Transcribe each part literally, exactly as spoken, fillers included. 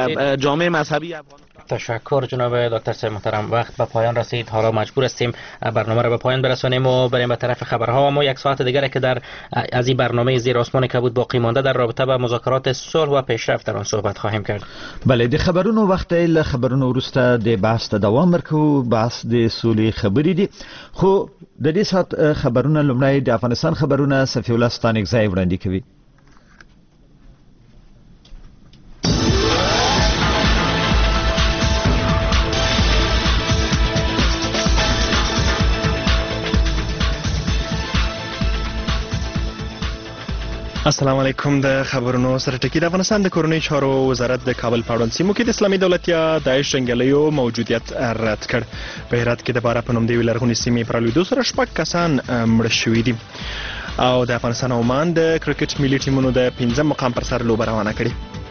جامعه مذهبی افغانستان. تشکر جناب دکتر صاحب محترم. وقت به پایان رسید، حالا مجبور هستیم برنامه را به پایان برسانیم و بریم به طرف خبرها. اما یک ساعت دیگر که در از این برنامه زیر آسمان کبود باقی مانده در رابطه با مذاکرات صلح و پیشرفت در آن صحبت خواهیم کرد. بله، د خبرونو وخت له خبرونو وروسته د بحث ته دوام ورکو. بحث د سولې خبرې دي، خو د دې سات خبرونه لومړی د افغانستان خبرونه صفی الله ستانکزی وړاندې کوي. السلام علیکم. د خبرونو سره ټکی. د افغانستان د کورنۍ چارو وزارت د کابل په اړوند سیمو کې د اسلامي دولت یا داعش جنګیالیو موجودیت رد کړ. په هرات کې د بارا په نوم د یوې لرغونې سیمې پر لویدو سره شپږ کسان مړه شوي دي. او د افغانستان او عمان د کرکټ ملي ټیمونو د پنځم مقام پر سر لوبه روانه کړې.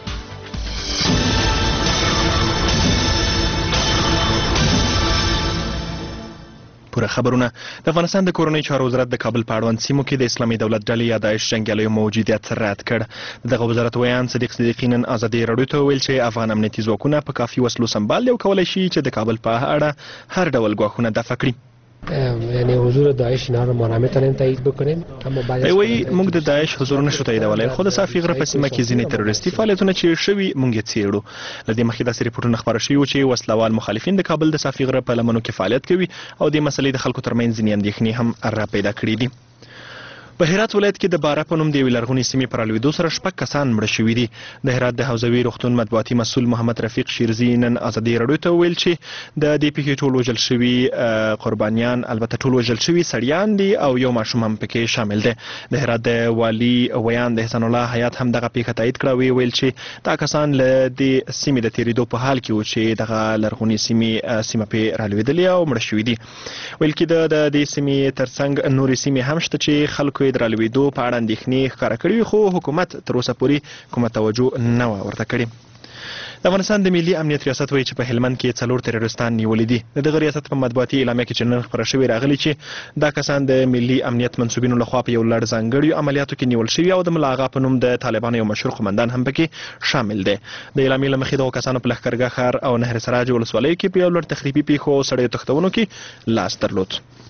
پوره خبرونه. د افغانستان د کورنۍ چارو وزارت د کابل په اړوند سیمو کې د اسلامي دولت ډلې یا داعش جنګیالیو موجودیت رد کړ. دغه وزارت ویان صدیق صدیقی نن ازادي راډیو ته ویل چې افغان امنیتي ځواکونه په کافي وسلو سمبال دي او کولی شي چې د کابل په اړه هر ډول ګواښونه دفع کړي. یعنی حضور داعش اینا رو ما نمیتونیم تایید بکنیم، اما بعد وی موږ د داعش حضور نشو تاییدولای، خو د صافی غره په سیمه کې ځینې تروریستي فعالیتونه چې شوي موږ یې څېړو. لدې مخکې داسې ریپورټونه خپاره شوي وو چې وسلوال مخالفین د کابل د صافی غره په لمنو کې فعالیت کوي او د مسلې د خلکو ترمنځ ځینې اندېښنې هم را پیدا کړې دي. په هرات ولایت کې د بارا په نوم د یوې لرغونې سیمې پر لویدو سره شپږ کسان مړه شوي دي. د هرات د حوزوي روغتون مطبوعاتي مسؤل محمد رفیق شیرزي نن ازادي راډیو ته ویل چې د دې پیښې ټول وژل شوي قربانیان البته ټول وژل شوي سړیان دي او یو ماشوم هم پکې شامل دی. د هرات د والي ویان د احسان الله حیات هم دغه پیښه تایید کړه. وی ویل چې دا کسان له دې سیمې د تیریدو په حال کې و چې دغه لرغونې سیمې سیمه پې رالوېدلې او مړه شوي دي. ویل کېده د دې سیمې ترڅنګ نورې سیمې هم شته چې خلکو د رالوېدو په اړه اندېښنې ښکاره کړي، خو حکومت تر اوسه پورې کومه توجه نه وه ورته کړې. د افغانستان د ملي امنیت ریاست وایي چې په هلمند کې څلور تروریستان نیولي دي. د دغه ریاست په مطبوعاتي اعلامیه کې چې نن خپره شوې راغلي چې دا کسان د ملي امنیت منصوبینو لخوا په یو لړ ځانګړیو عملیاتو کې نیول شوي او د ملا آغا په نوم د طالبانو یو مشهور قمندان هم پکې شامل دی. د اعلامیې له مخې دغو کسانو په لښکرګاه ښار او نهر سراج ولسوالیو کې په یو لړ تخریبي پیښو او سړیو تښتونو کې لاس درلود.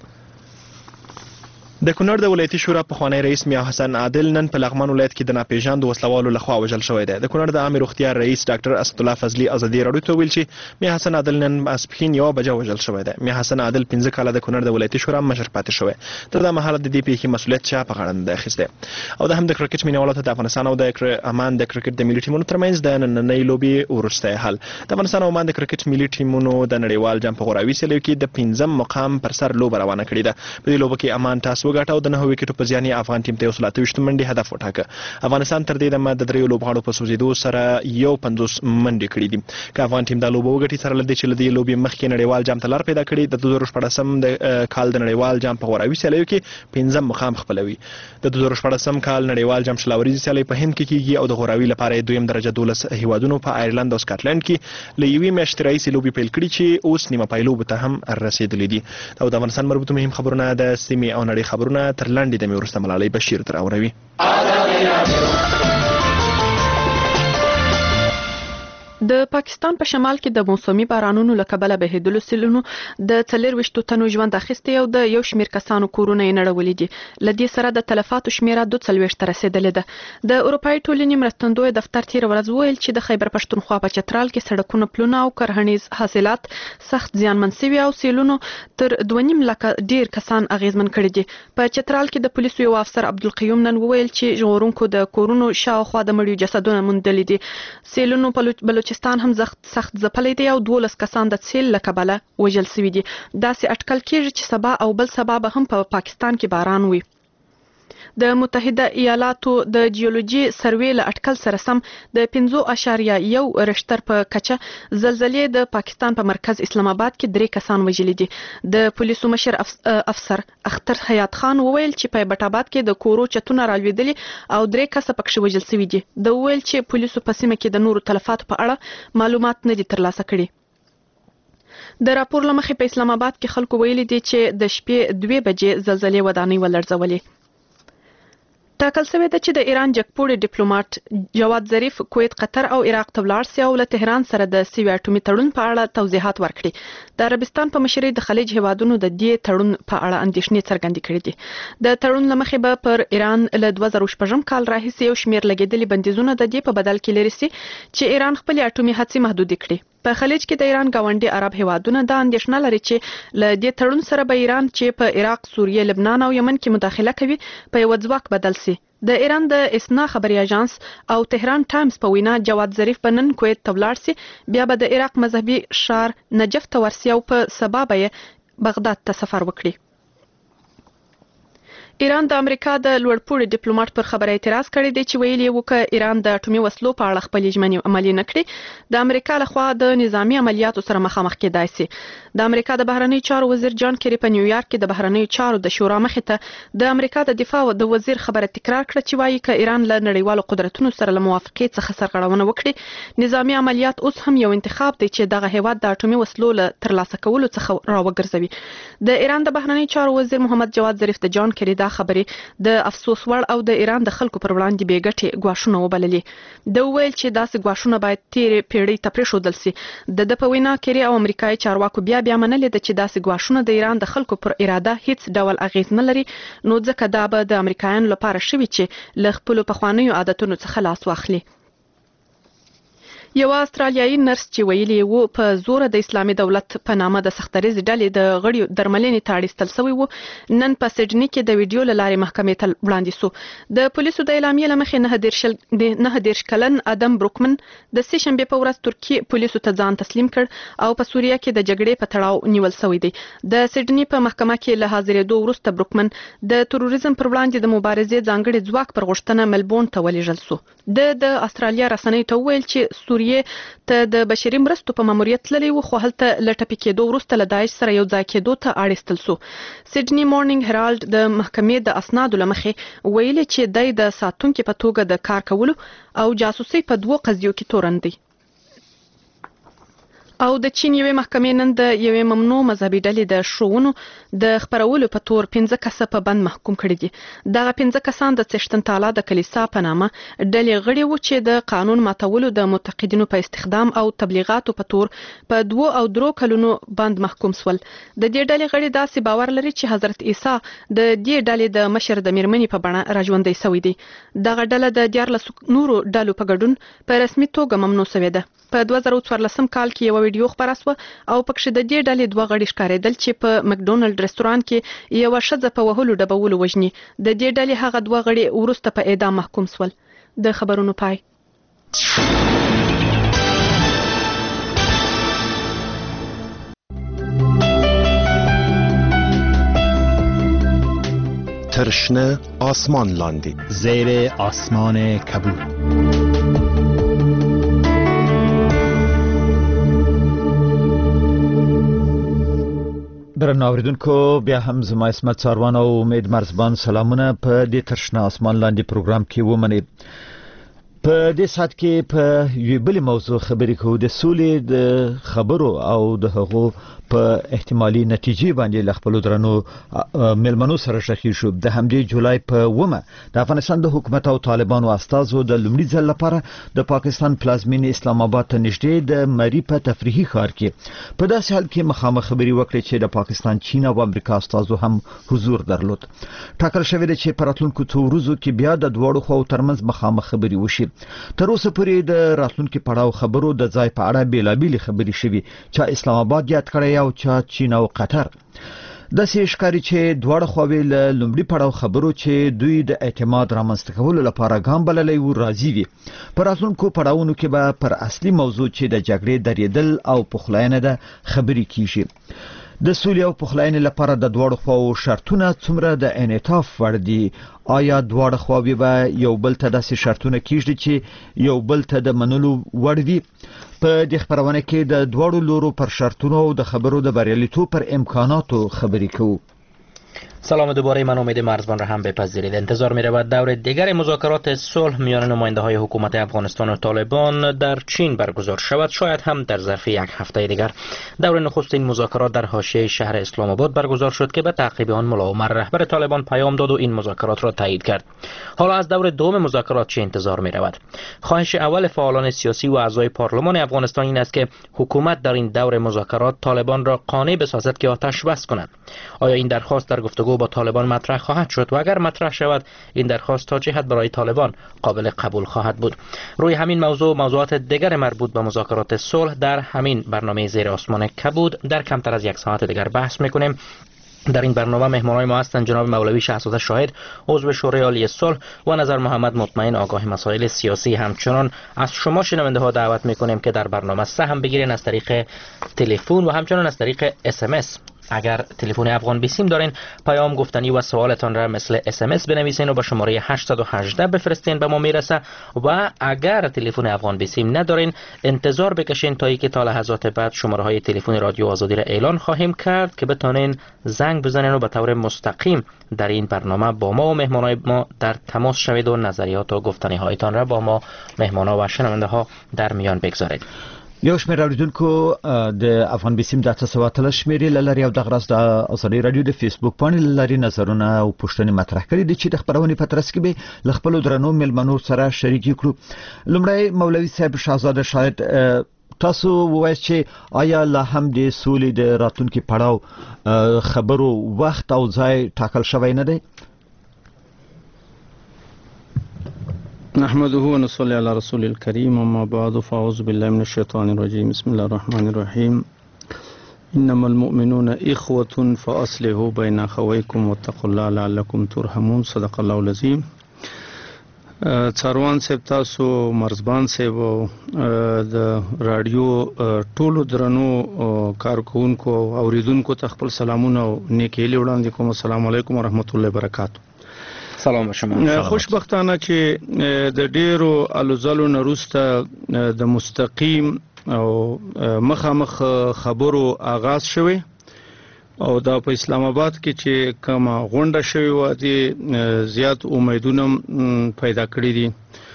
د کونړ د ولایتي شورا پخوانی رئیس میا حسن عادل نن په لغمان ولایت کې د ناپېژاندو وسلوالو لخوا وژل شوی دی. د کونړ د عامې روغتیا رئیس ډاکټر اسدالله فضلي ازادي راډیو ته ویل چې میا حسن عادل نن ماسپښین یوه بجه وژل شوی دی. میا حسن عادل پنځه کاله د کونړ د ولایتي شورا مشر پاتې شوی. تر دا مهاله د دې پیښې مسؤلیت چا په غاړه نه دی اخیستی. او د هم د کرکټ مینوالو ته د افغانستان او د عمان د کرکټ د ملي ټیمونو ترمنځ د نننۍ لوبې وروستی حل. د افغانستان او عمان د کرکټ ملي ټیمونو د نړیوال جام په غوراوي سیالیو کې د پنځم مقام پر سر لوبه روانه کړې ده. په دې لوبه کې عمان ټاس وګاټه او د نهه ویکټو په زیان افغان ټیم ته یو سل اته ویشت منډې هدف وټاکه. افغانستان تر دې دمه د دریو لوبغاړو په سوځېدو سره یو پنځوس منډې کړې دي. که افغان ټیم دا لوبه وګټي سره له دې چې له دې لوبې مخکې نړیوال جام ته لار پیدا کړي، د دوه زره شپاړسم د کال د نړیوال جام په غوراوي سیالیو کې پنځم مقام خپلوي. د دوه زره شپاړسم کال نړیوال جام شلاوريزي سیالۍ په هند کې کیږي او د غوراوي لپاره دویم درجه دولس هیوادونو په آیرلند او سکاټلند کې له یوې میاشتې راهیسې لوبې پیل کړي چې اوس نیمه پایلوبو ته هم رسېدلې دي. او د افغانستان مربوط مهم خبرونه د سیمې او نړۍ خبرونه تر لنډې دمې وروسته ملالۍ بشیر تر اوروي. د پاکستان په شمال کې د موسمي بارانونو له کبله بهیدلو سیلونو د څلرویشتو تنو ژوند اخیستی او د یو شمېر کسانو کورونه یې نړولي دي. له دې سره د تلفاتو شمېره دوه څلوېښت ته رسېدلې ده. د اروپایي ټولنې مرستندوی دفتر تېره ورځ وویل چې د خیبر پښتونخوا په چترال کې سړکونه، پلونه او کرهنیز حاصلات سخت زیانمن شوي او سیلونو تر دوه نیم لکه ډېر کسان اغیزمن کړي دي. په چترال کې د پولیسو یو افسر عبدالقیوم نن وویل چې ژغورونکو د کورونو شاوخوا د مړیو جسدونه موندلي دي. سیلونو بلوچستان هم سخت ځپلی دی او دولس کسان د سیل له کبله وژل شوي دي. داسې اټکل کېږي چې سبا او بل سبا به هم په پا پاکستان کې باران وي. د متحده ایالاتو د جیولوژي سروې له اټکل سره سم د پنځه اعشاریه یو رشتر په کچه زلزلې د پاکستان په مرکز اسلام آباد کې درې کسان وژلي دي. د پولیسو مشر افسر اختر حیات خان وویل چې په بټ آباد کې د کورو چتونه رالوېدلي او درې کسه پکښې وژل شوي دي. د وویل چې پولیسو په سیمه کې د نورو تلفاتو په اړه معلومات نه دي ترلاسه کړي. د راپور له مخې په اسلام آباد کې خلکو ویلي دي چې د شپې دوه بجې زلزلې ودانۍ ولړزولې. ټاکل شوې ده چې د ایران جګپوړي ډیپلوماټ جواد ظریف کویت، قطر او عراق ته ولاړ سي او له تهران سره د سوي اټومي تړون په اړه توضیحات ورکړي. د عربستان په مشرۍ د خلیج هیوادونو د دې تړون په اړه اندېښنې څرګندې کړې دي. د تړون له مخې به پر ایران له دوه زره شپږم کال راهیسې یو شمېر لګېدلي بندیزونه د دې په بدل کې لري سي چې ایران خپل اټومي هڅې محدودې کړي. په خلیج کې د ایران گاونډي عرب هیوادونه د اندېښنه لري چې له دې تړون سره به ایران چې په عراق، سوریه، لبنان او یمن کې مداخله کوي په یو ځواک بدل سي. د ایران د اسنا خبري اژانس او تهران ټایمز په وینا جواد ظریف په نن کویت ته ولاړ سي، بیا به د عراق مذهبي ښار نجف ته ورسي او په سبا به بغداد ته سفر وکړي. ایران د امریکا د لوړپوړي ډیپلوماټ پر خبره اعتراض کړی دی چې ویلي وو چې ایران د اټومي وسلو په اړه خپل ژمنې عملي نه کړي، د امریکا لخوا د نظامی عملیاتو سره مخامخ کېدای شي. د امریکا د بهرنی چارو وزیر جان کیری په نیویارک کې د بهرنی چارو د شورا مخې ته د امریکا د دفاع د وزیر خبره تکرار کړه چې وایي چې ایران له نړیوالو قدرتونو سره له موافقې څخه سرغړونه وکړي، نظامی عملیات اوس هم یو انتخاب دی چې دغه هیواد د اټومي وسلو له ترلاسه کولو څخه راوګرځوي. د ایران د بهرنی چارو وزیر محمد جواد ظریف د جان کیری دا خبرې د افسوس وړ او د ایران د خلکو پر وړاندې بې ګټې ګواښونه وبللې. د ویل چې داسې ګواښونه باید تیرې پیړۍ ته پرېښودل سي. د د په وینا کیری او امریکایي چارواکو بیا بیا منلې ده چې داسې ګواښونه د ایران د خلکو پر اراده هیڅ ډول اغیز نه لري، نو ځکه دا به د امریکایانو لپاره شوي چې له خپلو پخوانیو عادتونو څخه لاس واخلي. یو استرالیایي نرس چې ویلي وو په زور د اسلامي دولت په نامه د سختریز ډلې د غړیو درملنې ته اړیستل شوی وو، نن په سیډني کې د ویډیو له لارې محکمې ته وړاندې سو. د پولیسو د اعلامیې له مخې نه دیرشل د نه دیرش کلن ادم بروکمن د سې شنبې په ورځ ترکیه پولیسو ته ځان تسلیم کړ او په سوریه کې د جګړې په تړاو نیول شوی دی. د سیډني په محکمه کې له حاضرېدو وروسته بروکمن د تروریزم پر وړاندې د مبارزې ځانګړي ځواک پر غوښتنه ملبورن ته ولېږل سو. د د استرالیا رسنۍ ته ویل چې سوریه ته د بشري مرستو په ماموریت تللی وو، خو هلته له ټپي کېدو وروسته له داعش سره یو ځای کېدو ته اړیستل سو. سیډني مورنینګ هرالډ د محکمې د اسنادو له مخې ویلي چې دی د ساتونکي په توګه د کار کولو او جاسوسي په دوو قضیو کې تورن دی. او د چین یوې محکمې نن د یوې ممنوع مذهبي ډلې د شوونو د خپرولو په تور پنځه کسه په بند محکوم کړي دي. دغه پنځه کسان د څښتن تعالی د کلیسا په نامه ډلې غړي وو چې د قانون ماتولو د متقدینو په استخدام او تبلیغاتو په تور په دوه او درو کلونو بند محکوم سول. د دې ډلې غړي داسې باور لري چې حضرت عیسی د دې ډلې د مشر د میرمنې په بڼه راژوندی شوی دی. دغه ډله د دیارلس نورو ډلو په ګډون په رسمي توګه ممنوع شوې ده. په دوه زره څوارلسم کال کې یو ویډیو خپره شوه او پکې د دې ډلې دوه غړي ښکارېدل چې په مکډونالډ رستورانت کې یو ښځه په وهلو ډبولو وژني. د دې ډلې هغه دوه غړي وروسته په اعدام محکوم شول. د خبرونو پای. ترشنه آسمان لاندی، زیر آسمان کبود. درنو اوریدونکو، بیا هم زما اسمت څاروان او امید مرزبان سلامونه په دې ترشنه آسمان لاندې پروګرام کې ومنئ. په دې سات کې په یوې بلې موضوع خبرې کوو، د سولې د خبرو او د هغو په احتمالي نتیجې باندې له خپلو درنو مېلمنو سره شریک شو. د همدې جولای په اوومه د افغانستان د حکومت او طالبانو استازو د لومړي ځل لپاره د پاکستان پلازمینې اسلام آباد ته نږدې د مری په تفریحي ښار کې په داسې حال کې مخامخ خبرې وکړې چې د پاکستان، چین او امریکا استازو هم حضور درلود. ټاکل شوې ده چې په راتلونکو څو ورځو کې بیا د دواړو خواو ترمنځ مخامخ خبرې وشي. تر اوسه پورې د راتلونکي پړاو خبرو د ځای په اړه بیلابېلې خبرې شوي، چا اسلام آباد یاد کړی او چا چین او قطر. داسې ښکاري چې دواړه خواوې له لومړي پړاو خبرو چې دوی د اعتماد رامنځته کولو لپاره ګام بللی و راضي وي. په راتلونکو پړاوونو کې به پر اصلي موضوع چې د جګړې درېدل او پخلاینه ده خبرې کیږي. د سولې او پخلاینې لپاره د دواړو خواو شرطونه څومره د انعطاف وړ دي؟ آیا دواړه خواوې به یو بل ته داسې شرطونه کیږدي چې یو بل ته د منلو وړ وي؟ په دې خبرونه کې د دواړو لورو پر شرطونو او د خبرو د بریالیتوب پر امکاناتو خبرې کوو. سلام دوباره، من امید مرزبان را هم بپذیرید. انتظار می رود دور دیگر مذاکرات صلح میان نماینده های حکومت افغانستان و طالبان در چین برگزار شود، شاید هم در ظرف یک هفته دیگر. دور نخستین مذاکرات در حاشیه شهر اسلام آباد برگزار شد که به تعقیب آن ملا عمر رهبر طالبان پیام داد و این مذاکرات را تایید کرد. حالا از دور دوم مذاکرات چه انتظار می رود؟ خواهش اول فعالان سیاسی و اعضای پارلمان افغانستان این است که حکومت در این دور مذاکرات طالبان را قانع بسازد که آتش بس کنند. آیا این درخواست در گفتگو با طالبان مطرح خواهد شد و اگر مطرح شود این درخواست تا چه حد برای طالبان قابل قبول خواهد بود؟ روی همین موضوع و موضوعات دیگر مربوط به مذاکرات صلح در همین برنامه زیر آسمان کبود در کمتر از یک ساعت دیگر بحث میکنیم. در این برنامه مهمانان ما هستند جناب مولوی شهزاده شاهد، عضو شورای عالی صلح، و نظر محمد مطمئن، آگاه مسائل سیاسی. همچنان از شما شنونده ها دعوت میکنیم که در برنامه سهم بگیرین از طریق تلفن و همچنان از طریق اس ام اس. اگر تلفن افغان بیسیم دارین پیام گفتنی و سوالتان را مثل اس ام اس بنویسین و با شماره هشت یک هشت بفرستین، به ما میرسه. و اگر تلفن افغان بیسیم ندارین انتظار بکشین تا اینکه تا لحظات بعد شماره های تلفن رادیو آزادی را اعلان خواهیم کرد که بتونین زنگ بزنین و به طور مستقیم در این برنامه با ما و مهمانای ما در تماس شوید و نظریات و گفتنی هایتان را با ما مهمانا و شنونده ها در میان بگذارید. یو شمېر اوریدونکو د افغان بیسیم د اته سوه اتلس شمېرې له لارې او دغه راز د ازادي راډیو د فیسبوک پاڼې له لارې نظرونه او پوښتنې مطرح کړي دي چې د خپرونې په ترڅ کې به له خپلو درنو مېلمنو سره شریکې کړو. لومړی مولوي صاحب شهزاده شاید تاسو ووایئ چې آیا لا هم د سولې د راتلونکي پړاو خبرو وخت او ځای ټاکل شوی نه دی؟ نحمده ونصلي على رسول الكريم، اما بعد فاعوذ بالله من الشيطان الرجيم. بسم الله الرحمن الرحيم. انما المؤمنون اخوة فاصلحوا بين اخويكم واتقوا الله لعلكم ترحمون. صدق الله العظيم. څاروان صاحب، تاسو مرزبان صاحب او د رادیو ټولو درنو کارکونکو او اوریدونکو ته خپل سلامونه او نیکی هیلې وړاندې کوم. السلام علیکم ورحمت الله وبرکاته. سلام شما. خوشبختانه چې د ډیرو الوزلو نه وروسته د مستقیم او مخامخ خبرو آغاز شوی او دا په اسلام آباد کې چې کومه غونډه شوی و دي زیات امیدونه پیدا کړی دي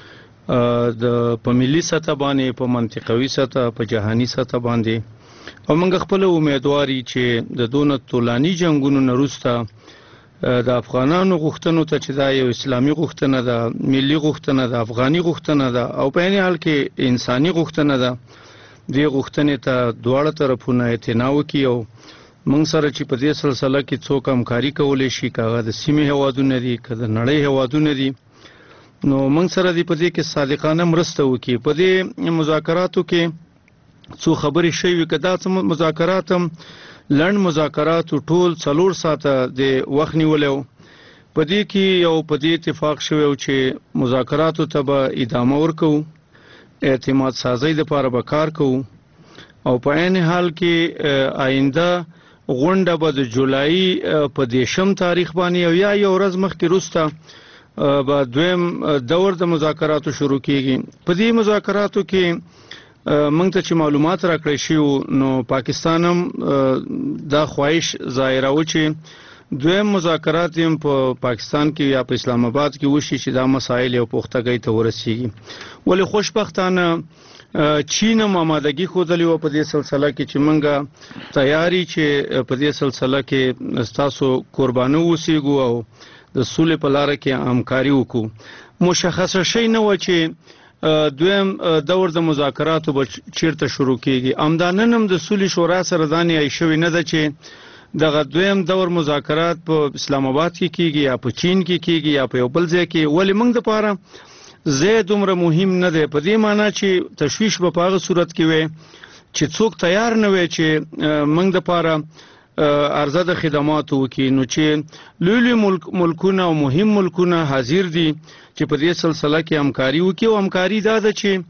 د په ملي سطح باندې، په منطقوي سطح، په جهاني سطح باندې. او موږ خپل امیدواري چې د دونه طولاني جنگونو نه وروسته د افغانانو غوښتنو ته چې دا یو اسلامي غوښتنه ده، ملي غوښتنه ده، افغاني غوښتنه ده او په عین حال کې انساني غوښتنه ده، دې غوښتنې ته دواړه طرفونه اعتنا وکړي او موږ سره چې په دې سلسله کې څوک همکاري کولی شي، که هغه د سیمې هیوادونه دي، که د نړۍ هیوادونه دي، نو موږ سره دې په دې کې صادقانه مرسته وکړي. په دې مذاکراتو کې څو خبرې شوي، که دا څه مذاکرات هم لنډ مذاکرات ټول څلور ساعته د وخت نیولی، په دې کې یو په دې اتفاق شوی چې مذاکراتو ته به ادامه ورکوو، اعتماد سازۍ دپاره به کار کوو او په عین حال کې آینده غونډه به د جولای په دیشم تاریخ باندې او یا یو ورځ مخکې وروسته به دویم دور د مذاکراتو شروع کیږي. په دې مذاکراتو کې موږ ته چې معلومات راکړی شوي، نو پاکستان هم دا خواهش ظاهروي چې دویم مذاکرات هم په پاکستان کې یا په اسلام آباد کې وشي چې دا مسایل یو پختګۍ ته ورسیږي. ولې خوشبختانه چین هم آمادګي ښودلې وه په دې سلسله کې چې موږ تیاري چې په دې سلسله کې ستاسو قربانه اوسېږو او د سولې په لاره کې همکاري وکړو. مشخصه شی نه و چې دویم دور د مذاکراتو به چیرته شروع کیږي. همدا نن هم د سولې شورا سره دا نیای شوې نه ده چې دغه دویم دور مذاکرات په اسلام آباد کې کیږي یا په چین کې کیږي یا په یو بل ځای کې. ولې موږ دپاره ځای دومره مهم نه دی، په دې معنا چې تشویش به په هغه صورت کې وي چې څوک تیار نه وي چې موږ دپاره عرضه د خدماتو وکړي. نو چې لوی لوی ملکونه او مهم ملکونه حاضر دي چې په دې سلسله کې همکاري وکړي او همکاري دا ده چې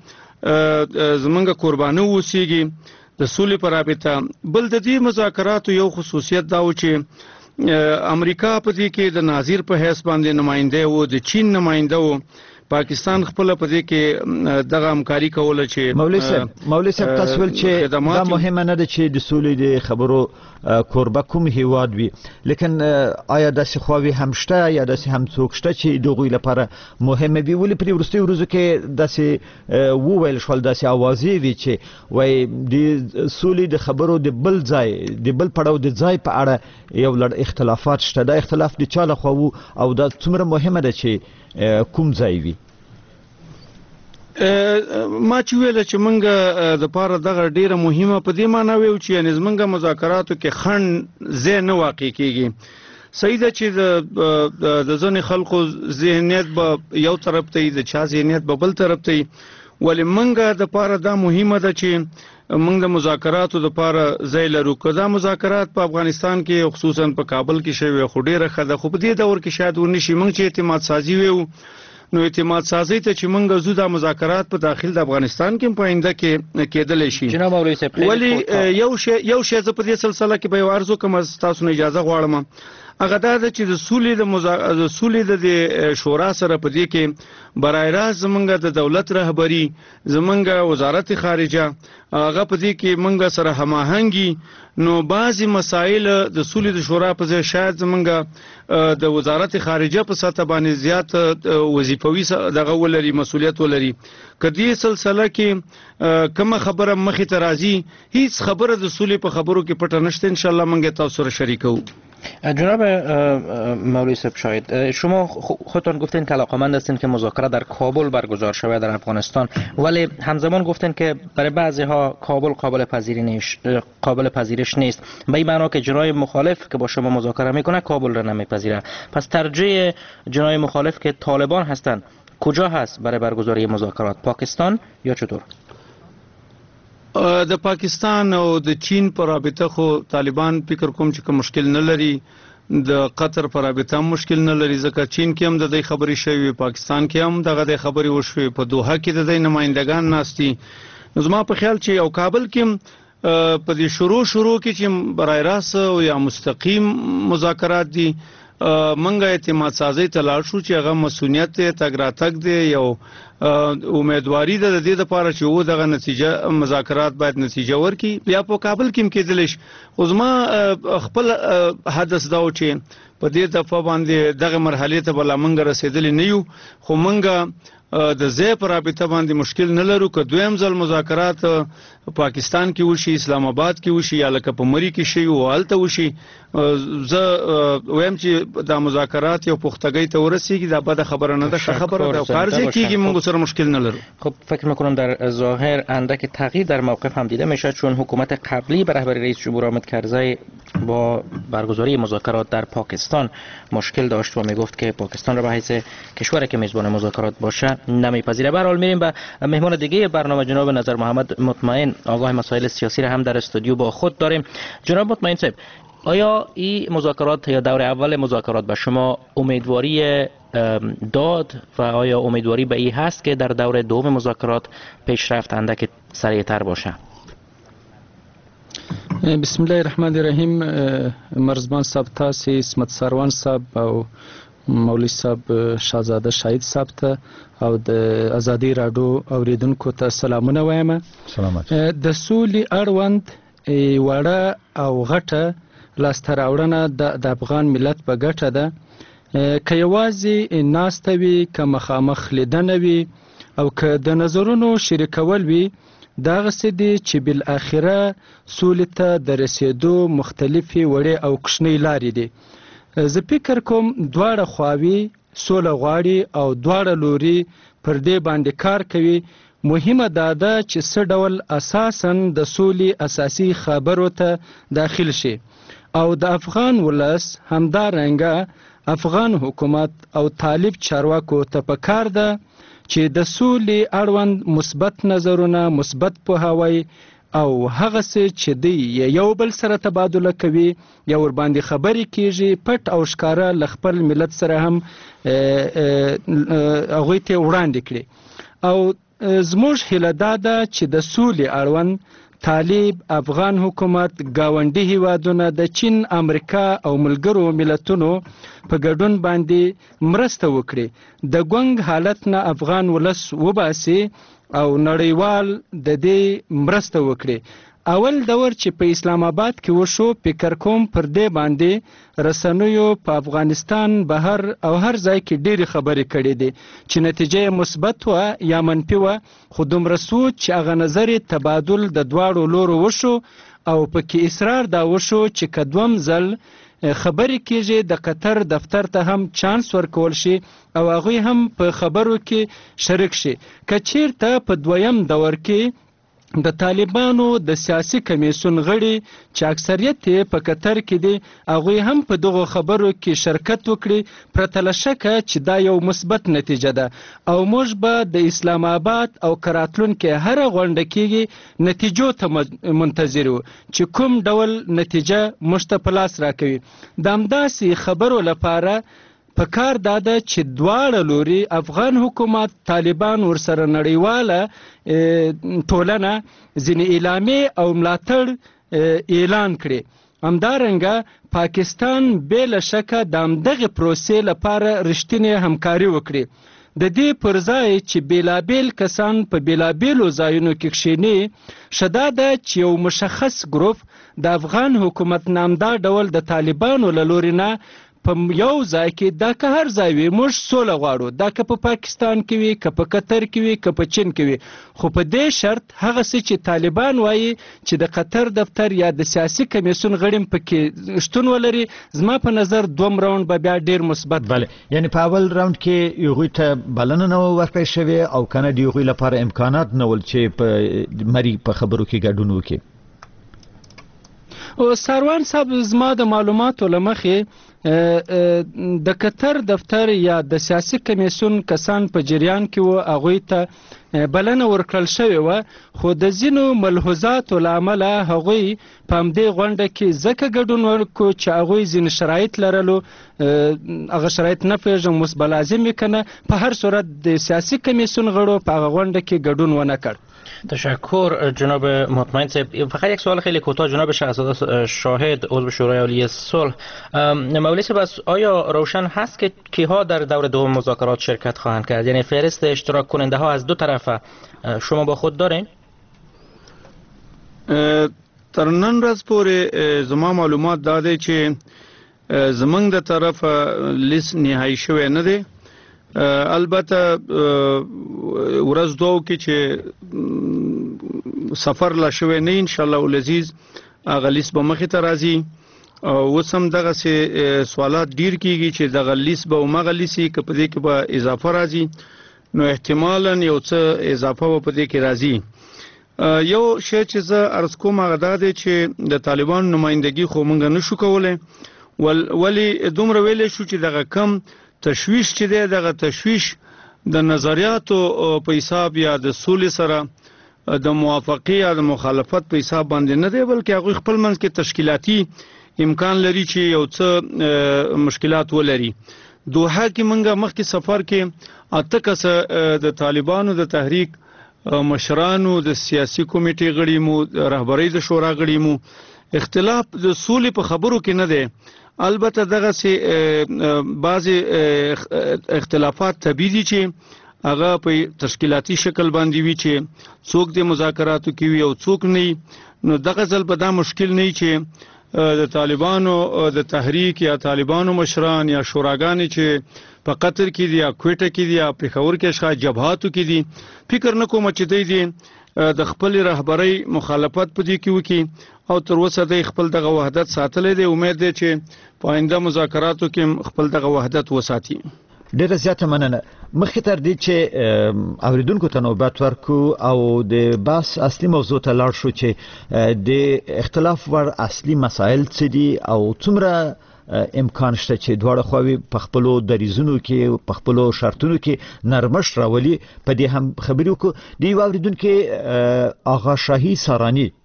زمونږ قربانه اوسېږي د سولې په رابطه. بل د دې مذاکراتو یو خصوصیت دا و چې امریکا په دې کې د ناظر په حیث باندې نماینده و، د چین نماینده و، پاکستان خپل په دې کې دغه همکاري کوله چې مولوي صاحب مولوي صاحب تاسو ول چې دا مهمه نه ده چې د سولې د خبرو کوربه کوم هیواد وي لیکن آیا داسې خواوي هم شته یا داسې هم څوک شته چې دغوی لپاره مهمه وي ولې په وروستي ورځو کې داسې وویل شول داسې اوازې وي چې وای د سولې د خبرو د بل ځای د بل پړاو د ځای په اړه یو لړ اختلافات شته دا اختلاف د چا لخوا وو او دا څومره مهمه ده چې کوم ځای وي ما چې ویل چې مونږ د پاره دغه ډیره مهمه په دې معنی ویو چې یعنی زمونږ مذاکراتو کې خنډ زه نه واقع کیږي صحیح ده چې د د ځنې خلکو ذهنیت به یو طرف ته د چا ذهنیت به بل طرف ته ولې مونږ د پاره دا مهمه ده چې مونږ د مذاکراتو د پاره ځای لرو که دا مذاکرات په افغانستان کې خصوصا په کابل کې شوی خو ډیره ښه ده خو په دې دور کې شاید ورنشي مونږ چې اعتماد سازي ویو نو اعتماد سازي ته چې مونږ زو د مذاکرات په داخل د افغانستان کې په آینده کې کېدل شي جناب مولوي صاحب ولی یو شی یو شی په دې سلسله کې به ورزو کوم تاسو نه اجازه غواړم هغه دا چې د سولې د مذاکرات سولې د شورا سره په دې کې برای راست زمونږ د دولت رهبری زمونږ وزارت خارجه هغه په دې کې مونږ سره هماهنګي نو بعضی مسائل د سولې د شورا په ځای شاید زمونږ د وزارت خارجه په سطح باندې زیات وظیفوي دغه ولري مسولیت ولري کدی سلسله کې کومه خبره مخې ته راځي هیڅ خبره د سولې په خبرو کې پټه نشته ان شاء الله مونږ تاسو سره شریکو. جناب مولوی صاحب شاید شما خودتان گفتین که علاقمند هستین که مذاکره در کابل برگزار شود در افغانستان ولی همزمان گفتین که برای بعضی ها کابل قابل پذیری نیست قابل پذیرش نیست به این معنا که جنای مخالف که با شما مذاکره میکنه کابل را نمیپذیره پس ترجیح جنای مخالف که طالبان هستند کجا هست برای برگزاری مذاکرات پاکستان یا چطور؟ د پاکستان او د چین پر رابطه خو طالبان فکر کوم چې کوم مشکل نه لري د قطر پر رابطه مشکل نه لري ځکه چین کې هم د دې خبرې شوی پاکستان کې هم دغه د خبرې وشوي په دوحه کې د دې نمائندگان ناشتي نو زما په خیال چې او کابل کې په دې شروع شروع کې چې برای راست او یا مستقیم مذاکرات دي منګه اعتماد سازي تلاش شو چې هغه مسؤلیت ته تګراتک دی یو امیدواری د دې لپاره چې و دغه نتیجه مذاکرات باید نتیجه ورکړي بیا په کابل کې کېدل شي خو زما خپل حدث دا و چې په دې دفعه باندې دغه مرحله ته بل منګه رسیدل نه یو خو منګه د زې پر رابطه باندې مشکل نه لرو که دویم ځل مذاکرات پاکستان کې وشي اسلام آباد کې وشي یا لکه په مری کې شي او الته وشي زه ویم چې دا مذاکرات یو پختګۍ ته ورسیږي دا بده خبره نه ده خبره ده کارځي کېږي موږ سره مشکل نه لرو. خب فکر میکنم در ظاهر اندک تغییر در موقف هم دیده میشه چون حکومت قبلی به رهبری رئیس جمهور حامد کرزی با برگزاری مذاکرات در پاکستان مشکل داشت و میگفت که پاکستان را به حیث کشوری که میزبان مذاکرات باشه نمیپذیره. به هر حال میریم به مهمان دیگه برنامه جناب نظر محمد مطمئن آگاه مسائل سیاسی را هم در استودیو با خود داریم. جناب مطمئن صاحب آیا این مذاکرات یا دور اول مذاکرات به شما امیدواری داد و آیا امیدواری به این هست که در دور دوم مذاکرات پیشرفت اندک سریعتر باشه؟ بسم الله الرحمن الرحیم. مرزبان صاحب تاسې اسمت سروان صاحب او مولوی صاحب شاهزاده شاهید صاحب ته او د ازادي راډیو اوریدونکو ته سلامونه وایم. سلامات. د سولې اړوند وړه او غټه لاسته راوړنه د افغان ملت په ګټه ده که یوازې ناسته وي که مخامخ لیدنه وي او که د نظرونو شریکول وي دغسې دي چې بالاخره سولې ته د رسېدو مختلفې وړې او کوچنۍ لارې دي. زه فکر کوم دواړه خواوې سوله غواړي او دواړه لوري پر دې باندې کار کوي. مهمه دا ده چې څه ډول اساساً د سولې اساسي خبرو ته داخل شي او د افغان ولس همدارنګه افغان حکومت او طالب چارواکو ته پکار ده چې د سولې اړوند مثبت نظرونه مثبت پوهاوی او هغه څه چې دی یو بل سره تبادله کوي یا ور باندې خبرې کیږي پټ او ښکاره ل خپل ملت سره هم هغوی ته وړاندې کړي او زموږ هیله دا ده چې د سولې اړوند طالب افغان حکومت گاونډي هیوادونه د چین امریکا او ملګرو ملتونو په ګډون باندې مرسته وکړي د ګونګ حالت نه افغان ولس وباسي او نړیوال د دې مرسته وکړي اول دور چې په اسلام آباد کې وشو فکر کوم پر دې باندې رسنیو په افغانستان بهر او هر ځای کې ډېری خبرې کړې دي چې نتیجه مثبت و یا منفي و خو دومره سوچ چې هغه نظر تبادل د دواړو لورو وشو او پکې اصرار دا وشو چې کدوم ځل خبرې کېږي د قطر دفتر ته هم چانس ورکول شي او هغوی هم په خبرو کې شریک شي که چیرته په دویم دور کې د طالبانو د سیاسي کمیسیون غړي چې اکثریت یې په قطر کې دي هغوی هم په دغو خبرو کې شرکت وکړي پرته له شکه چې دا یو مثبت نتیجه ده او موږ به د اسلام آباد او که راتلونکې هره غونډه کېږي نتیجو ته منتظر یو چې کوم ډول نتیجه موږ ته په لاس راکوي د همداسې خبرو لپاره په کار دا ده چې دواړه لوري افغان حکومت طالبان ورسره نړیواله ټولنه ځینې اعلامیې او ملاتړ اعلان کړي همدارنګه پاکستان بې له شکه د همدغې پروسې لپاره رښتینې همکاري وکړي د دې پر ځای چې بیلابیل کسان په بیلابیلو ځایونو کې کښېني ښه دا ده چې یو مشخص ګروپ د افغان حکومت نامدار ډول د طالبانو له لوري نه په یو ځای کې دا که هر ځای وي موږ سوله غواړو دا که په پاکستان کې وي که په قطر کې وي که په چین کې وي خو په دې شرط هغه څه چې طالبان وایي چې د قطر دفتر یا د سیاسي کمیسیون غړي پکې شتون ولري زما په نظر دوم راوند به بیا ډیر مثبت بله یعنی په اول راوند کې یوغوی ته بلنه نه ورکړی شوې او کنه د یوغوی لپاره امکانات نه ول چې په مری په خبرو کې ګډون وکړي او ساروان صاحب زما د معلوماتو له مخې د قطر دفتر یا د سیاسي کمیسیون کسان په جریان کې وو هغوی ته بلنه ورکړل شوې وه خو د ځینو ملحوظاتو له امله هغوی په همدې غونډه کې ځکه ګډون وکړو چې هغوی ځینې شرایط لرلو هغه شرایط نه پوهېږم اوس به لازم وي که نه په هر صورت د سیاسي کمیسیون غړو په هغه غونډه کې ګډون ونه کړ تشکر جناب مطمئن صاحب. فقط یک سوال خیلی کوتاه جناب شهزاده شاهد عضو شورای عالی صلح. مولوی صاحب آیا روشن هست که کیها در دور دوم مذاکرات شرکت خواهند کرد؟ یعنی فهرست اشتراک کننده ها از دو طرف شما با خود دارین؟ تر نن ورځ پورې زما معلومات دا دی چې زمنګ د طرف لیست نهایی شوی نه دی البته ورځ دوه کې چې سفر لا شوی نه ان شاء الله العزیز هغه لیست به مخې ته راځي او وسم دغه سه سوالات ډیر کیږي چې دغه لیست به مغه لیسي که په دې کې به اضافه راځي نو احتمالاً یو څه اضافه په دې کې راځي. یو شی چې زه عرض کوم هغه دا دی چې د طالبان نمائندګي خو مونږ نشو کولای ولی دومره ویلې شو چې دغه کم تشویش چې دی دغه تشویش د نظریاتو په حساب یا د سولې سره د موافقه یا د مخالفت په حساب باندې نه دی بلکې هغه خپل منځ کې تشکیلاتی امکان لري چې یو څه مشکلات ولري. دوحه کې مونږه مخکې سفر کې اته کسه د طالبانو د تحریک مشرانو د سیاسي کمیټې غړي مو رهبری د شورا غړي مو اختلاف د سولې په خبرو کې نه دی. البته دغه سي بعضي اختلافات طبيعي دي چې هغه په تشکیلاتی شکل باندې وي چې څوک د مذاکراتو کې وي او څوک نه. نو دغه ځل په دا مشکل نه چې د طالبانو د تحریک یا طالبانو مشران یا شوراګان چې په قطر کې دي یا کویټه کې دي یا پېښور کې ښه جبهاتو کې دي فکر نه کوم چې دوی دي د خپل رهبری مخالفت پدې کې وکي او تر اوسه د خپل دغه وحدت ساتلې دي. امید ده چې په آینده مذاکراتو کې خپل دغه وحدت وساتي. ډیره زیاته مننه. مخکې تر دې چې اوریدونکو ته نوبت ورکو او د بحث اصلي موضوع ته لاړ شو چې د اختلاف ور اصلي مسایل څه دي او څومره امکان شته چې دواړه خواوې په خپلو دریزونو کې په خپلو شرطونو کې نرمښت راولي په دې هم خبرې وکړو. د یو اوریدونکو آغا شاهي سارانی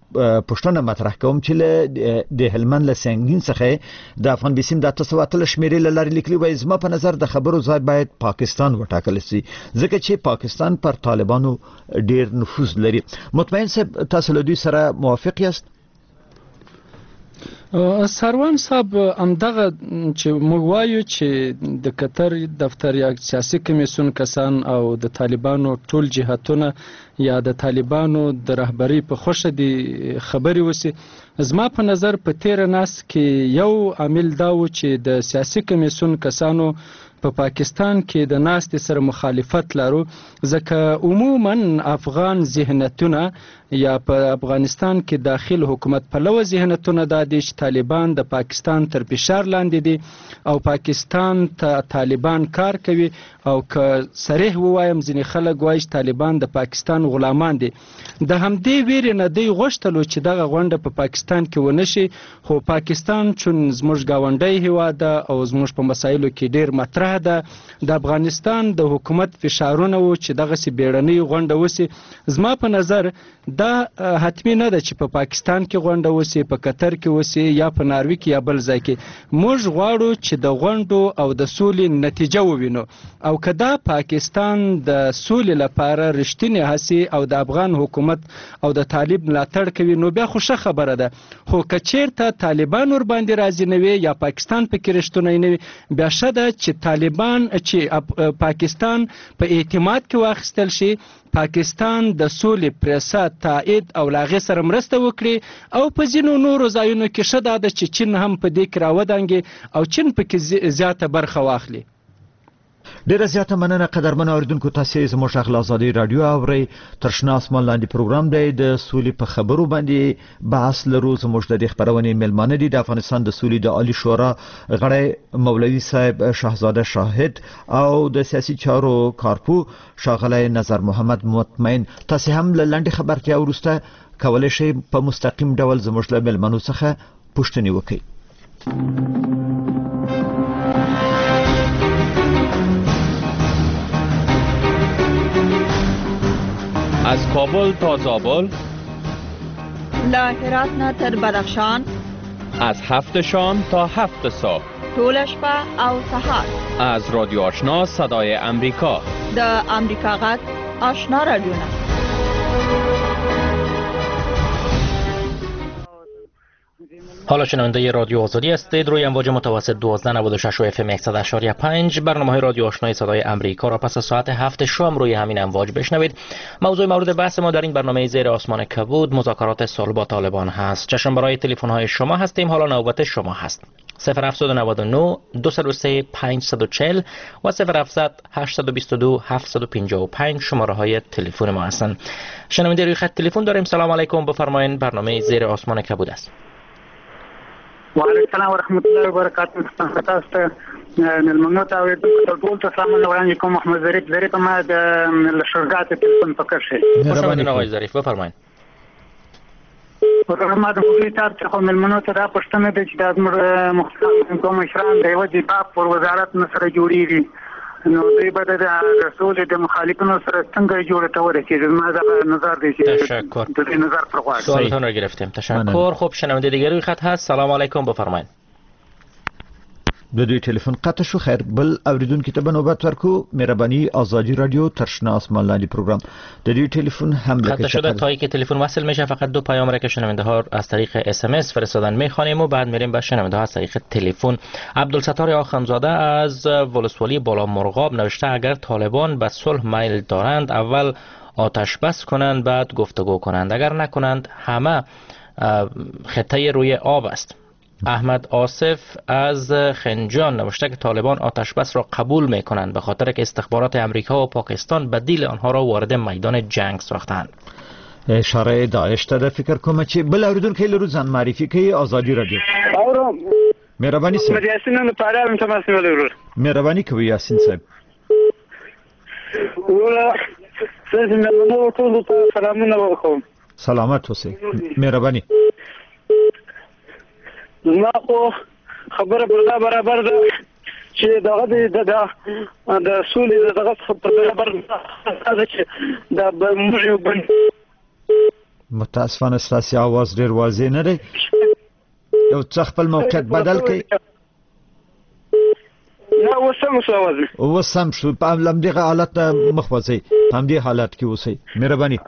پښتنه مطرح کوم چې د هلمند له سنگین څخه د افغان بیسیم د تاسو وتل شمیرې لاري لیکلي وای زما په نظر د خبرو ځای باید پاکستان وټاکل شي ځکه چې پاکستان پر طالبانو ډیر نفوذ لري. مطمئن صاحب تاسو له دوی سره موافق یاست؟ سروان صاحب همدغه چې موږ وایو چې د قطر دفتر یا سیاسي کمیسیون کسان او د طالبانو ټول جهاتونه یا د طالبانو د رهبری په خوښه دي خبري وسی. زما په نظر په تیر ناس کې یو عامل دا و چې د سیاسي کمیسیون کسانو په پا پاکستان کې د ناست سره مخالفت لرو ځکه عموما افغان ذهنیتونه یا په افغانستان کې داخل حکومت په لو ذهنیتونه د دیش طالبان د پاکستان تر فشار لاندې دي او پاکستان ته طالبان کار کوي او که صریح وایم ځینې خلک وایي طالبان د پاکستان غلامان دي. د همدې ویرې نه دی غوښتلو چې دغه غونډه په پاکستان کې ونشي خو پاکستان چون زموږ گاونډی هیواد او زموږ په مسایلو کې ډیر مطرح ده د افغانستان د حکومت فشارونه و چې دغه سي بیړنۍ غونډه وسی. زما په نظر دا حتمی نه ده چې په پا پاکستان کې غونډه وسی په قطر کې وسی یا په ناروی کې یا بل ځای کې. موږ غواړو چې د غونډو او د سولې نتیجه ووینو او کدا پاکستان د سولې لپاره رښتینی هڅې او د افغان حکومت او د طالب ملاتړ کوي نو بیا خوشا خبره ده. خو کچیرته طالبان ور باندې راځي نه وي یا پاکستان په کې رښتونی نه وي بیا شته چې طالبان چې پاکستان په اعتماد کې واخیستل شي پاکستان د سولې پریسا تایید او لاغه سره مرسته وکړي او په ځینو نورو ځایونو کې شته د چې چین هم په دې کې راودانګي او چین په کې زیاته برخه واخلي. ډیره زیاته مننه قدرمن اوریدونکو تاسو زموږ اخلاق آزادي رادیو اوري ترشنا اسمان لاندې پروګرام دی د سولې په خبرو باندې بحث لرو. زموږ د خبرونه ملمانه دي د افغانستان د سولې د عالی شورا غړی مولوي صاحب شاهزاده شاهد او د سیاسي چارو کارپو شاغلی نظر محمد مطمئن. تاسو هم لنډه خبرتیا ورسته کولای شئ په مستقیم ډول زموږ له ملمنو څخه پوښتنه وکړئ. از کابل تا زابل، له هرات نه تر بدخشان، از هفت شام تا هفت صبح، ټول شپه او سهار، از رادیو آشنا صدای امریکا، د امریکا غږ آشنا رادیو. حالا شنونده رادیو آزادی هستید روی امواج متوسط دوازده ممیز نود و شش و اف ام صد و اشاری پنج. برنامه رادیو آشنای صدای امریکا را پس از ساعت هفت شام روی همین امواج بشنوید. موضوع مورد بحث ما در این برنامه زیر آسمان کبود مذاکرات صلح با طالبان هست. چشم برای تلفن های شما هستیم. حالا نوبت شما هست. صفر هفت نه نه دو صفر سه پنج صفر چهل و صفر هفت هشت دو دو هفت پنج پنج شماره های تلفن ما هستند. شنونده روی خط تلفن داریم. سلام علیکم، بفرمایید. برنامه زیر آسمان کبود است. و علیکم السلام و رحمت الله و برکاته. تاسو ته ملمنو ته ټول ته سلام وړاندې کوم. محمد ظریف ظریف ما د لشرګات تلفن پکړ شي. مهرباني آقای ظریف بفرمایید. ما د موږ ته خو ملمنو ته دا پښتنه د چې د مختلف کوم مشران د یو د باب پر وزارت سره جوړیږي نو دوی به د رسول د مخالفینو سره څنګه جوړه تور کېږي. ما دا نظر دی چې تشکر. د نظر پر خوا سوالتون را گرفتیم. تشکر. خب شنونده دیگری روی خط هست. سلام علیکم، بفرمایید. د دوی ټلیفون قطع شو. خیر بل اوریدونکو ته نوبت ورکو. مهربانی آزادی رادیو ترشنا آسمان لاندی پروگرام د دوی ټلیفون هم قطع شده. تا اینکه تلفن وصل میشه فقط دو پیام را که شنونده ها از طریق اس ام اس فرستادن میخوانیم و بعد میریم به شنونده ها از طریق تلفن. عبدالستار آخوندزاده از ولسوالی بالا مرغاب نوشته اگر طالبان به صلح میل دارند اول آتش بس کنند بعد گفتگو کنند، اگر نکنند همه خطه روی آب است. احمد آصف از خنجان نوشته که طالبان آتش بس را قبول می کنند به خاطر که استخبارات امریکا و پاکستان بدیل آنها را وارد میدان جنگ ساختند. اشاره داعش ته فکر کوم چې بل اوریدونکو له ځان معرفي کوي. آزادی رادیو اورم. مهرباني صاحب. یاسین نن پاره هم تماس ولرور. مهرباني کوي یاسین صاحب. ولا سلام نو ټول ته سلامونه وکړم. سلامت اوسئ. مهرباني. ما خو خبره بردا برابر ده چې دغه د د سولې دغه په برابر ده چې د موږ بن متاسفانه ستاسو आवाज ډیر واضح نه دی یو څه خپل موقعیت بدل کړئ نه وسم شو आवाज وسم شو په لمدغه حالت مخ وځي هم دې حالت کې اوسئ مهرباني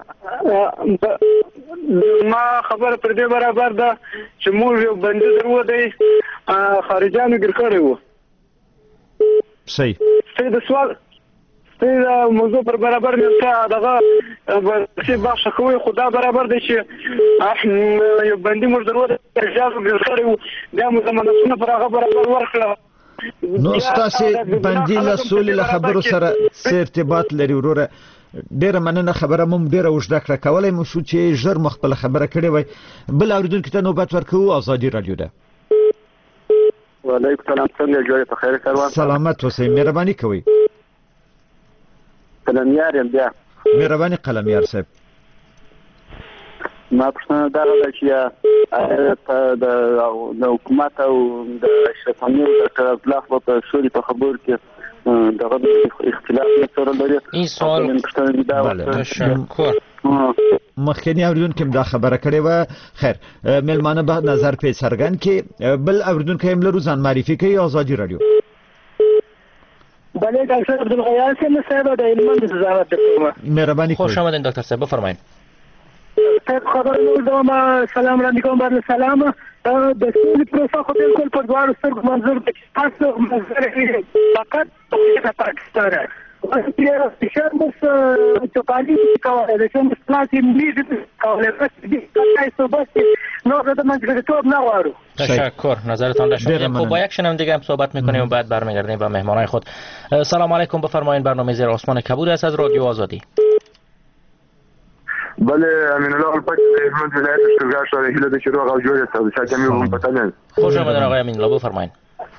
ما خبر پر دې برابر ده چې موږ یو بندي درو دی خارجانو ګر کړی وو صحیح څه د سوال څه د موضوع پر برابر نه دغه څه بخښه کوي خدا برابر دی چې یو بندي موږ درو دی خارجانو ګر کړی وو دا مو زمونږ پر هغه برابر ورکړه نو ستاسو بندي له سولې له خبرو سره څه ارتباط لري وروره ډیره مننه خبره مم ډیره وشده کړه کولای مو شو چې ژر مخبل خبره کړې وای بل اوریدونکو ته نوبت ورکوو ازادي رادیو ده وعلیکم السلام څنګه جوړه په خیر کاروان سلامت اوسئ مهرباني کوئ قلمیار یم بیا مهرباني قلمیار صاحب ما پښتنه دا ده چې د حکومت او د شفافیت د اختلاف په شوري په خبر کې دغه اختلاف نه سره لري این سوال تشکر مخکنی اوریدونکو دا خبره کړې و خیر ملمانه به نظر په سرګن کې بل اوریدونکو هم له روزان معرفي کوي ازادي رادیو بله ډاکټر عبدالغیار صاحب د علم د وزارت کومه مهرباني خوش آمدید دکتر صاحب بفرمایید خبر نور دوما سلام وړاندې کوم بر سلام د سولې پروسه خو بالکل په دوه سترګو منظور د تاسو منظر فقط په پاکستان راځي چې موږ چې پالي کوي د کوم سلاسي میډ کوي چې تاسو بس نو دا موږ ته نه غواړو تشکر نظرتان را شکر خب با یک شنونده هم صحبت میکنیم و بعد برمیگردیم به مهمانان خود سلام علیکم بفرمایید برنامه زیر آسمان کبود است از رادیو آزادی بله امین الله الپاک هلمند ولایت شجاع شهر هیله د شروع او جوړه تاسو چې کومه په پتنل خوش آمدید آقای امین الله بفرمایید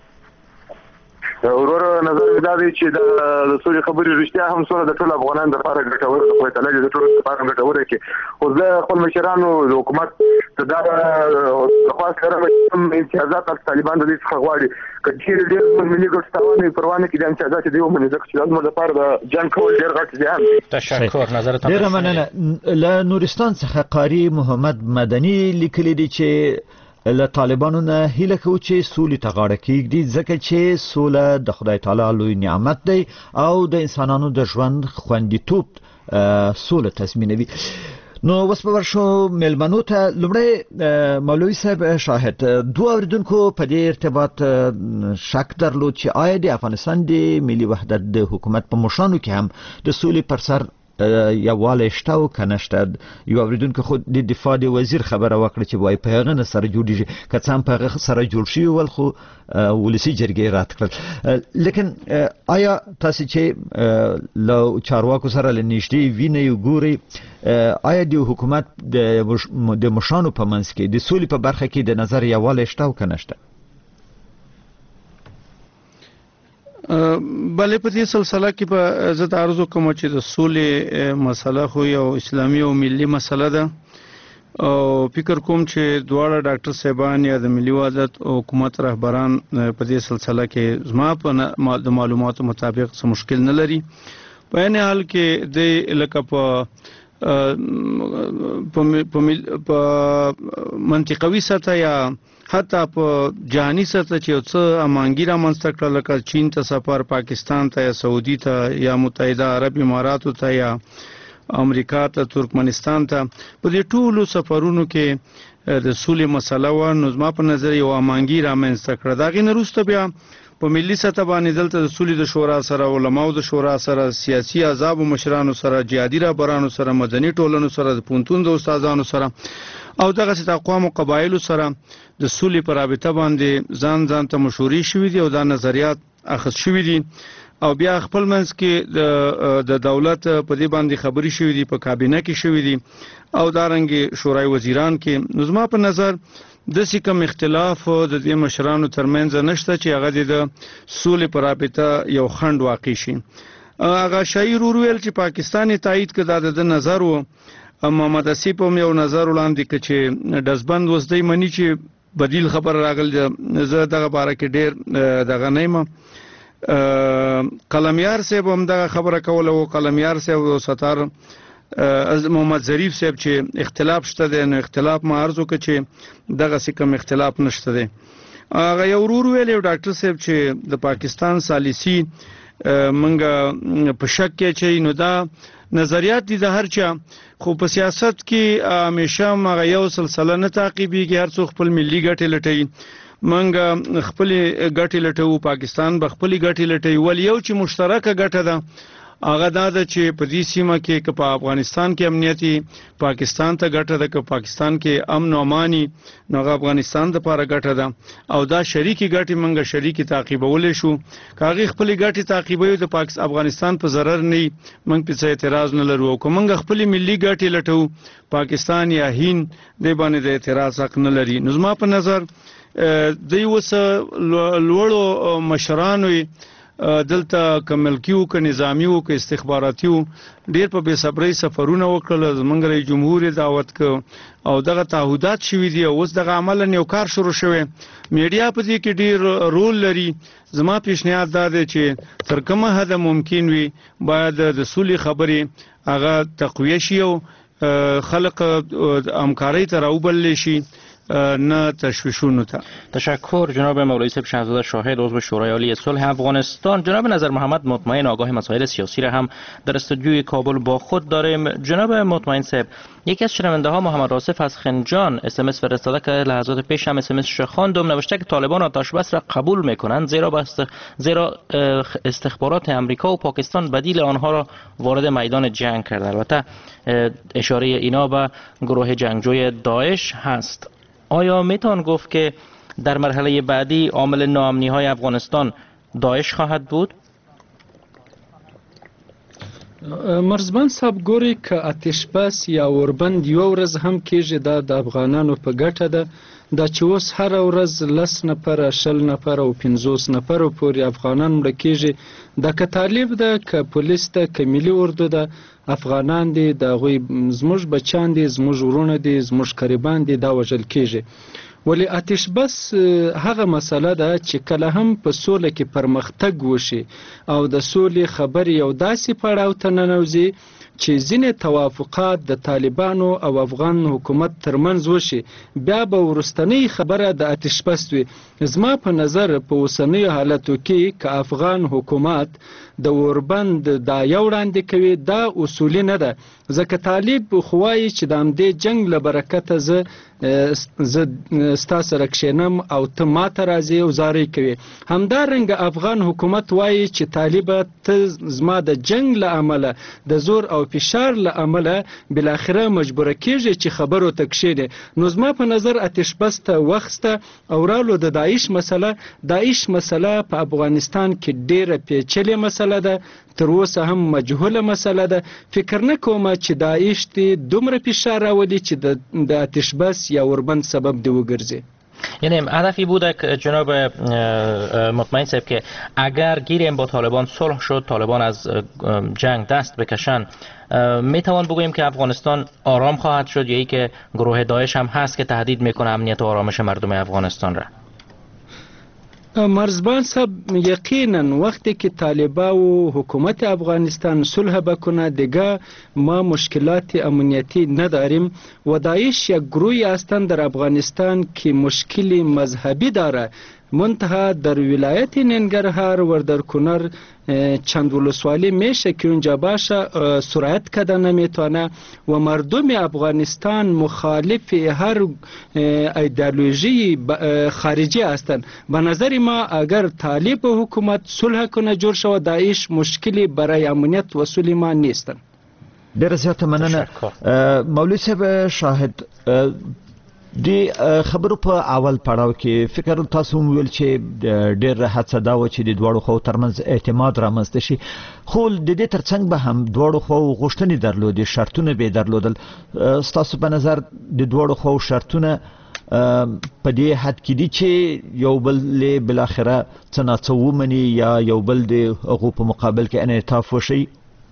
ورور نظر مې دا دی چې د سولې خبرې رښتیا هم سره د ټول افغانانو لپاره ګټور د کوی تعالی د ټول لپاره ګټور کې او زه خپل مشرانو د حکومت ته دا خاص کړم چې امتیازات د طالبان د دې څخه غواړي کچېر ډېر ملي ګټاونه پروانه کې د امتیازات دی ومني ځکه چې د لپاره د جنگ کول ډېر غټ زیان دی تشکر نظرتان ډېر مننه له نورستان څخه قاری محمد مدني لیکلی دی چې له طالبانو نه هیله کوي چې سولې ته غاړه کېږدي ځکه چې سوله د خدای تعالی لوی نعمت دی او د انسانانو د ژوند خوندیتوب سوله تضمینوي نو اوس به ورشو مېلمنو ته لومړی مولوي صاحب شاهد دوه اوریدونکو په دې ارتباط شک درلود چې آیا د افغانستان د ملي وحدت د حکومت په مشانو کې هم د سولې پر سر یواله شته او کنهشته یو اوریدونکو خود د دفاع د وزیر خبره وکړه چې وای په هغه سره جوړیږي که څه هم په هغه سره جوړ شي ول خو ولسی جرګې رات کړل لیکن آیا تاسو چې لو چارواکو سره لنیشتي ویني ګوري آیا د حکومت د مشانو په منځ کې د سولې په برخه کې د نظر یواله شته او کنهشته بلې په دې سلسله کې به زه د عرض کوم چې د سولې مسله خو یو اسلامي او ملي مسله ده او فکر کوم چې دواړه ډاکټر صاحبان یا د ملي وحدت او حکومت رهبران په دې سلسله کې زما په د معلوماتو مطابق څه مشکل نه لري په عین حال کې د لکه په په منطقوي سطح یا حتی په جهاني سطح چې یو څه امانګي رامنځته کړل لکه چین ته سفر پاکستان ته یا سعودي ته یا متحده عرب اماراتو ته یا امریکا ته ترکمنستان ته په دې ټولو سفرونو کې د سولې مسله و نو زما په نظر یو امانګي رامنځته کړه دا غي نه وروسته بیا په ملي سطح باندې دلته د سولې د شورا سره علماو د شورا سره سیاسي احزاب او مشرانو سره جهادي رهبرانو سره مدني ټولنو سره د پونتون د استادانو سره او دغه ست اقوام او قبایل سره د سولې پر رابطه باندې ځان ځان ته مشورې شوې دي او دا نظریات اخذ شوې دي او بیا خپل منځ کې د دولت په دې باندې خبري شوې دي په کابینه کې شوې دي او دارنګ شورای وزیران کې نظم په نظر د سکم اختلاف د دې مشرانو ترمنځ نشته چې هغه د سولې پر رابطه یو خند واقع شي هغه شاعر ویل چې پاکستاني تایید کړه د نظر و محمد اسیپ هم یو نظر وړاندې کړ چې دزبند وسدی منی چې بدیل خبر راغل زه دغه باره کې ډیر دغه نه قلمیار صاحب هم دغه خبره کوله او قلمیار صاحب او ستار محمد ظریف صاحب چې اختلاف شته دی نو اختلاف ما عرض وکړ چې دغه څه کوم اختلاف نشته دی. هغه یو ورور ویلی ډاکټر صاحب چې د پاکستان سالسي منګه په شک کې چې نو دا نظریات دي د هر چا، خو په سیاست کې همیشه هغه یو سلسله نه تعقیبېږي، هر څوک خپل ملي ګټې لټوي. منګه خپل ګټې لټوو، پاکستان به خپل ګټې لټوي، ول یو چې مشترکه ګټه ده هغه دا ده چې په دې سیمه کې که په افغانستان کې امنیتي پاکستان ته ګټه ده، که پاکستان کې امن او اماني نو هغه افغانستان لپاره ګټه ده، او دا شریکي ګټې منګه شریکي تعقیبولې شو. که هغې خپلې ګټې تعقیبوي د پاکستان افغانستان په ضرر نه وي، موږ پې څه اعتراض نه لرو، او که موږ خپلې ملي ګټې لټوو پاکستان یا هند دې باندې د اعتراض حق نه لري. نو زما په نظر دوی اوس لوړو مشرانو دلته که ملکي وو که نظامي وو که استخباراتي وو ډېر په بې صبرۍ سفرونه وکړل، زموږ رئیس جمهور یې دعوت کړ او دغه تعهدات شوي دي، او اوس دغه عملا یو کار شروع شوی. میډیا په دې کې ډېر رول لري. زما پیشنهاد دا دی چې تر کومه حده ممکن وي باید د سولې خبرې هغه تقویه شي او خلق همکارۍ ته راوبللی شي، نه تشویشونو ته. تشکر جناب مولوی صاحب شهزاده شاهد عضو شورای عالی صلح افغانستان. جناب نظر محمد مطمئن آگاه مسائل سیاسی را هم در استودیوی کابل با خود داریم. جناب مطمئن صاحب، یکی از شنونده ها محمد راصف از خنجان اس ام اس فرستاده که لحظات پیش هم اس ام اس خواندم، نوشته که طالبان آتش بس را قبول میکنند زیرا بست زیرا استخبارات امریکا و پاکستان بدیل آنها را وارد میدان جنگ کرده. البته اشاره اینا به گروه جنگجوی داعش هست. آیا میتوان گفت که در مرحله بعدی عامل ناامنی های افغانستان داعش خواهد بود؟ مرزبان صاحب ګوري که آتش بس یا اوربند یو ورځ هم کېږي دا د افغانانو په ګټه ده. دا چې اوس هره ورځ لس نفره شل نفره او پنځوس نفره پورې افغانان مړه کېږي، دا که طالب ده که پولیس ده که ملي اردو ده، افغانان دي، د هغوی زموږ بچیان دي، زموږ ورونه دي، زموږ قریبان دي، دا وژل کېږي. ولی آتش بس هغه مسله ده چې کله هم په سوله کې پرمختګ وشي او د سولې خبرې یو داسې پړاو ته ننوځي چې ځینې توافقات د طالبانو او افغان حکومت ترمنځ وشي، بیا به وروستنۍ خبره د آتش بس وي. زما په نظر په اوسنیو حالتو کې که افغان حکومت د اوربند دا یو وړاندې کوي دا اصولي نه ده، ځکه طالب خو وایي چې د همدې جنګ له برکته زه زه ستا سره کښېنم او ته ماته راځې او زارۍ کوي. همدارنګه افغان حکومت وایي چې طالبه ته زما د جنګ له امله د زور او فشار له امله بالاخره مجبوره کېږي چې خبرو ته کښېنې. نو زما په نظر آتش بس ته وخسته او رالو د داعش مسله. داعش مسله په افغانستان کې ډېره پیچلې مسله ده، تر اوسه هم مجهوله مسله ده. فکر نه کومه چې داعش دې دومره فشار راولي چې د آتش بس یا اوربند سبب دی وګرځي. یعنی هدفی بوده که جناب مطمئن صاحب که اگر گیریم با طالبان صلح شد، طالبان از جنگ دست بکشن، می توان بگوییم که افغانستان آرام خواهد شد، یا ای که گروه داعش هم هست که تهدید میکنه امنیت و آرامش مردم افغانستان را؟ مرزبان صاحب یقینا وقتی که طالبا و حکومت افغانستان صلح بکنه دیگه ما مشکلات امنیتی نداریم و داعش یک گروهی هستند در افغانستان که مشکلی مذهبی داره. منتها در ولایت ننگرهار و در کنر چند ولسوالی میشه که اونجا باشه سرایت کده نمیتونه و مردم افغانستان مخالف هر ایدئولوژی خارجی هستند. به نظر ما اگر طالب و حکومت صلح کنه جور شود داعش مشکلی برای امنیت و صلح ما نیستن. ډیره زیاته مننه. مولوی صاحب شاهد، د خبرو په اول پړاو کې فکر تاسو ویل چې ډېر هڅه دا و چې د دواړو خو ترمنځ اعتماد رامنځته شي، خو د دې ترڅنګ به هم دواړو خو غوښتنې درلودې، شرطونه به درلودل. ستاسو په نظر د دواړو خو شرطونه په دې حد کې دي چې یو بل بل اخره څه ناڅه ومني یا یو بل د هغو په مقابل کې انعطاف وشي؟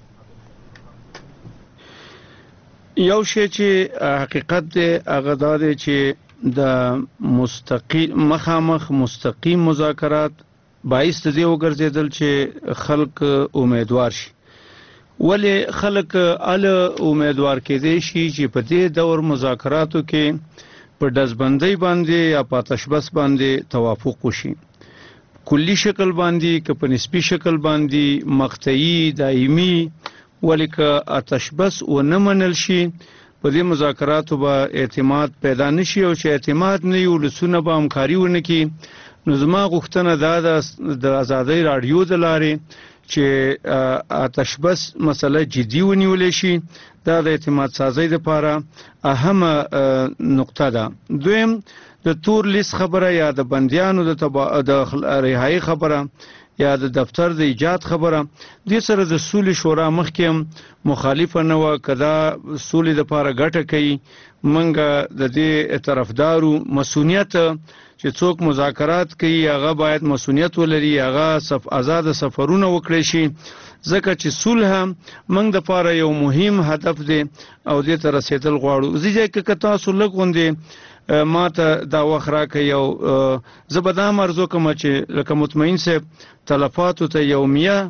یو شی چې حقیقت دی هغه دا دی چې د مستقیم مخامخ مستقیم مذاکرات باعث دې وګرځیدل چې خلک امیدوار شي ولې خلک ال امیدوار کېدی شي چې په دې دور مذاکراتو کې په دزبندۍ باندې یا په آتشبس باندې توافق وشي، کلی شکل باندې که په نسبی شکل باندې مقطعي دایمي، ولې که آتشبس ونه منل شي په دې مذاکراتو به اعتماد پیدا نشي، او چې اعتماد نه وي ولسونه به همکاري ونه کړي. نو زما غوښتنه دا ده د ازادۍ راډیو د لارې چې آتشبس مسله جدي ونیولی شي، دا د اعتماد سازۍ لپاره اهمه نقطه ده. دویم د تور لیست خبره یا د بندیانو د رهایی خبره یا د دفتر د ایجاد خبره، دې سره د سولې شورا مخکې هم مخالفه نه وه که دا سولې دپاره ګټه کوي. موږ د دې طرفدارو مسؤلیت چې څوک مذاکرات کوي هغه باید مسؤلیت ولري، هغه صف آزاد سفرونه وکړي شي، ځکه چې صلح موږ دپاره یو مهم هدف دی او دې ته رسېدل غواړو. زه ځای که تاسو لږ غوندې ما ته دا وخت راکړئ او زه به دا مرزو کوم چې لکه مطمئن صاحب تلفاتو ته یومیه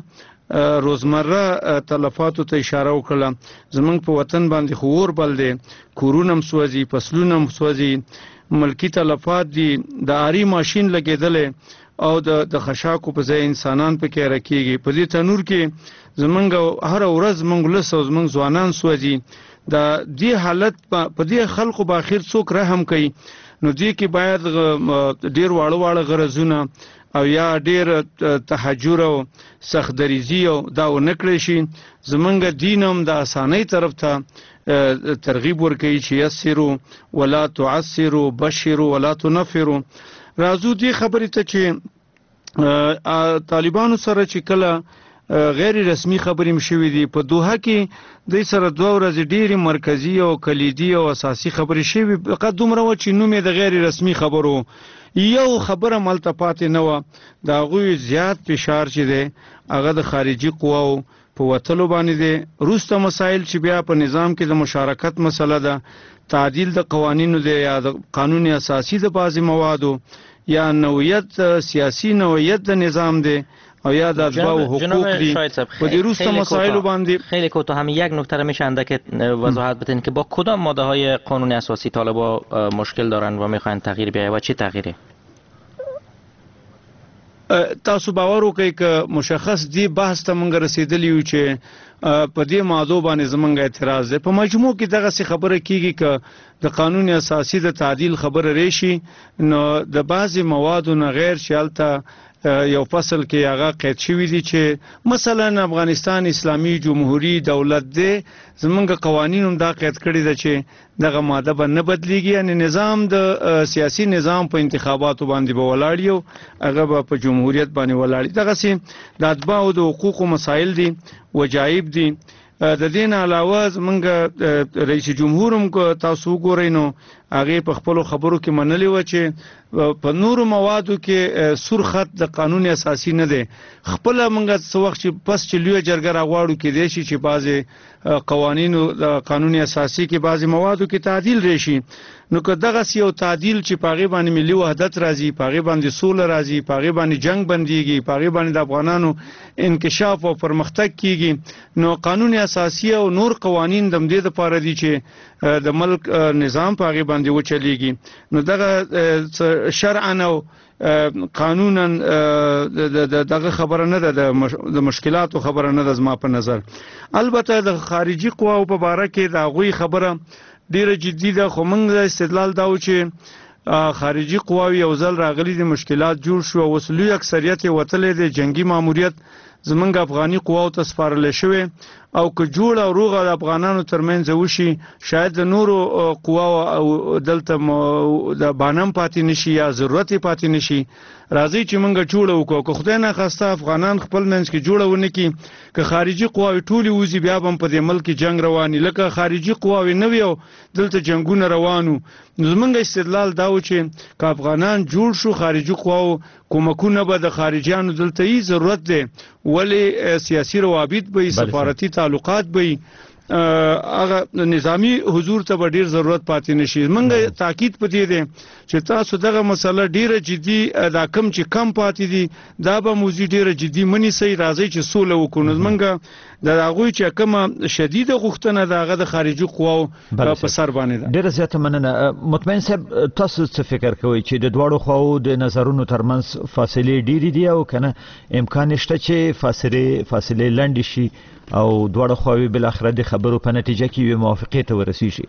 روزمره تلفاتو ته اشاره وکړه. زمونږ په وطن باندې خو اور بل دی، کورونه هم سوځي، فصلونه هم سوځي، ملکی تلفات دي، د آري ماشین لګېدلی او د خشاکو په ځای انسانان پکې راکېږي. په دې تنور کې زمونږ هره ورځ زمونږ ولس او زمونږ ځوانان سوځي. د دې حالت په دې خلکو به اخر څوک رحم کوي؟ نو دې کې باید ډېر واړه واړه غرضونه او یا ډېر تحجر او سختدریزي او دا ونه کړی شي. زمونږ دین هم د اسانۍ طرف ته ترغیب ورکوي چې یسرو ولا تعسرو بشرو ولا تنفرو. راځو دې خبرې ته چې طالبانو سره چې کله غیر رسمي خبرې مشوي دي، په دوحه کې دوی سره دوه ورځې ډېرې مرکزي او کلیدي او اساسي خبرې شوي، فقط دومره وه چې نوم یې د غیر رسمي خبرو، یو خبره ملته پاتې نه وه. د هغوی زیات فشار چې دی هغه د خارجي قواو په وتلو باندې دی. وروسته مسایل چې بیا په نظام کې د مشارکت مسله ده، تعدیل د قوانینو دی یا د قانون اساسي د بعضې موادو، یا نوعیت سیاسی نوعیت د نظام دی او یا د اتباع حقوق دی. په دې وروسته مسائلو باندې خیلی کوتاه هم یک نکته را میشه اندک وضاحت بدین که با کدام ماده های قانون اساسی طالبا مشکل دارن و میخواین تغییر بیاید و چه تغییری؟ تاسو باور وکړئ که مشخص دی بحث ته مونږ رسېدلی یو چې په دې مادو باندې زمونږ اعتراض دی. په مجموع کې دغسې خبره کیږي که د قانون اساسي د تعدیل خبره ریشي، نو د بعضې موادو نه غیر چې هلته یو فصل کې هغه قید شوي دي چې مثلا افغانستان اسلامي جمهوری دولت دی، زمونږ قوانین هم دا قید کړي ده چې دغه ماده به نه بدلیږي، یعنی نظام د سیاسي نظام په انتخاباتو باندې به ولاړ یو، هغه به په جمهوریت باندې ولاړ. دغسې د اتباعو د حقوقو مسایل دي، وجایب دي. د دې نه علاوه زمونږ رئیس جمهور هم که تاسو وګورئ نو هغې په خپلو خبرو کې منلې وه چې په نورو موادو کې سور خط د قانون اساسي نه دی. خپله موږ څه وخت چې پس چې لویه جرګه راغواړو کیدای شي چې بعضې قوانینو د قانون اساسي کې بعضې موادو کې تعدیل راشي. نو که دغسې یو تعدیل چې په هغې باندې ملي وحدت راځي، په هغې باندې سوله راځي، په هغې باندې جنګ بندېږي، په هغې باندې د افغانانو انکشاف او پرمختګ کیږي، نو قانون اساسي او نور قوانین د همدې دپاره دي چې د ملک نظام په هغې باندې وچلیږي. نو دغه شرعا او قانونا دغه خبره نه ده، د مشکلاتو خبره نه ده زما په نظر. البته د خارجي قواو په باره کې د هغوی خبره ډیره جدي ده، خو موږ استدلال دا و چې خارجي قواوې یو ځل راغلي دي، مشکلات جوړ شو او اوس لوی اکثریت یې وتلی دی، جنګي ماموریت زمونږ افغاني قواو ته سپارلی شوی او که جوړ او روغه د افغانانو ترمنځ وشي، شاید د نورو قواو دلته د بانم پاتې نشي یا ضرورت یې پاتې نشي. راځئ چې موږ جوړه وکړو، که خدای ناخواسته افغانان خپل منځ کې جوړه ونه کړي، که خارجي قواوې ټولې وځي بیا به هم په دې ملک کې جنګ روان وي. لکه خارجي قواوې نه وي او دلته جنګونه روان وو. نو زموږ استدلال دا و چې که افغانان جوړ شو، خارجي قواو کومکونه به د خارجیانو دلته یې ضرورت دی، ولې سیاسي روابط به وي، سفارتي تعلقات به وي، هغه نظامی حضور ته به ډیر ضرورت پاتې نشي. موږ تاکید پدې دی چې تاسو دغه مسله ډیره جدي، دا کم چې کم پاتې دي دا به موضوع ډیره جدي منی سي، راځي چې سوله وکړو. موږ د هغوی چې کومه شدیده غوښتنه د هغه د خارجي قواو په سر باندې ده. ډیره زیاته مننه. مطمئن صاحب تاسو څه فکر کوئ چې د دواړو خواو د نظرونو ترمنځ فاصلې ډیرې دي او کنه امکان شته چې فاصله فاصله لنډ شي او دواړه خواوې بل اخر د خبرو په نتیجه کې یو موافقه ته ورسیږي؟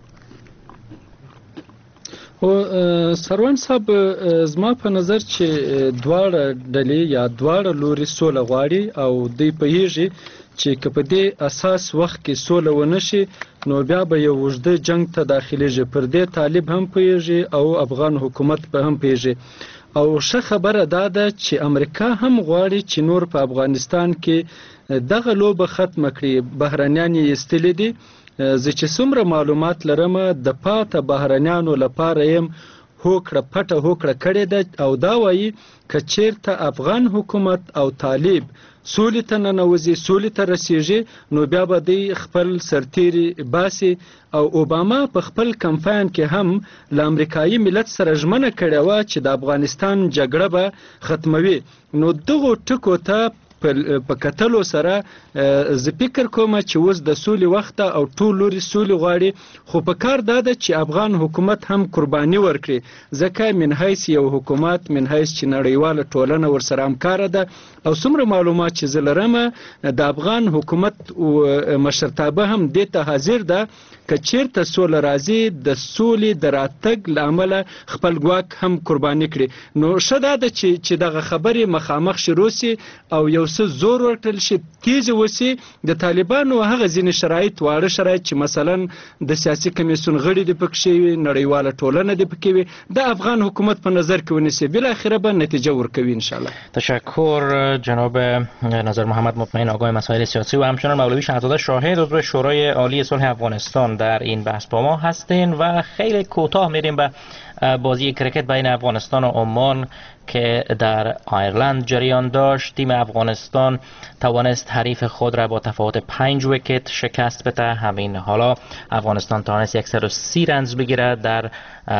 او سروان صاحب زما په نظر چې دواړه ډلې یا دواړه لوري سوله غواړي او دوی پوهیږي چې که په دې اساس وخت کې سوله ونه شي نو بیا به یو اوږده جنگ ته داخليږي. پر دې طالب هم پوهیږي او افغان حکومت به هم پوهیږي. او ښه خبره دا ده چې امریکا هم غواړي چې نور په افغانستان کې دغه لوبه ختمه کړي. بهرنیان یې ایستلي دي. زه چې څومره معلومات لرم د پاته بهرنیانو لپاره يم هوکړه پټه هوکړه کړې ده او دا وایي که چیرته افغان حکومت او طالب سولې ته ننوځي سولې ته رسیږي نو بیا به دوی خپل سرتیري باسي. او اوباما په خپل کمپاین کې هم له امریکایي ملت سره ژمنه کړې وه چې د افغانستان جګړه به ختموي. نو دغو ټکو ته په کتلو سره زه فکر کوم چې اوس د سولې وخت او ټول لوري سولې غواړي خو په کار دا ده چې افغان حکومت هم قرباني ورکړي ځکه من حیث یو حکومت من حیث چې نړیواله ټولنه ورسره همکاره ده او څومره معلومات چې زه لرم د افغان حکومت مشرتابه هم دې ته حاضر ده که چیرته سوله راځي د سولې د راتګ له امله خپل ګواک هم قرباني کړي. نو ښه دا ده چې دغه خبرې مخامخ شروع سي او یو څه زور ورکړل شي تیز وسی. د طالبانو هغه ځینې شرایط واړه شرایط چې مثلا د سیاسي کمیسیون غړي د پکښې وي نړیواله ټولنه د پکې وي د افغان حکومت په نظر کې ونیسي بالاخره به نتیجه ورکوي ان شاء الله. تشکر جناب نظر محمد مطمئن آگاه مسائل سیاسی و همچنان مولوی شهزاده شاهد عضو شورای عالی صلح افغانستان در این بحث با ما هستین و خیلی کوتاه میریم به بازی کرکت بین افغانستان و عمان که در آیرلند جریان داشت. تیم افغانستان توانست حریف خود را با تفاوت پنج ویکت شکست بده. همین حالا افغانستان توانست صد و سی رنز بگیرد در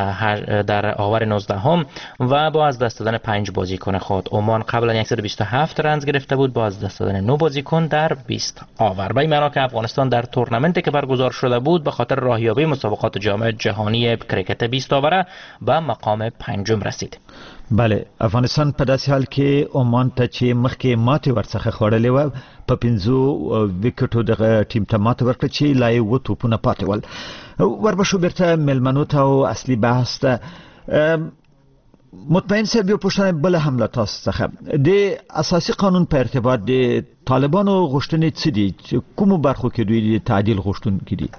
در آور نوزده هم و با از دست دادن پنج بازیکن خود. عمان قبلا صد و بیست و هفت رنز گرفته بود با از دست دادن نه بازیکن در بیست آور. به این معنا که افغانستان در تورنمنتی که برگزار شده بود به خاطر راهیابی مسابقات جام جهانی کرکت بیست آوره به مقام پنجم رسید. بله افغانستان په داسې حال کې عمان ته چې مخکې ماتې ورڅخه خوړلې وه په پنځو ویکټو دغه ټیم ته ماتې ورکړه چې لا یې اووه توپونه پاتې ول. وربشو بیرته میلمنو ته او اصلي بحث ته. مطمئن صاحب یو پوښتنه بله هم له تاسو څخه د اساسي قانون په ارتباط د طالبانو غوښتنې څه دي چې کومو برخو کې دوی د تعدیل غوښتونکي دي؟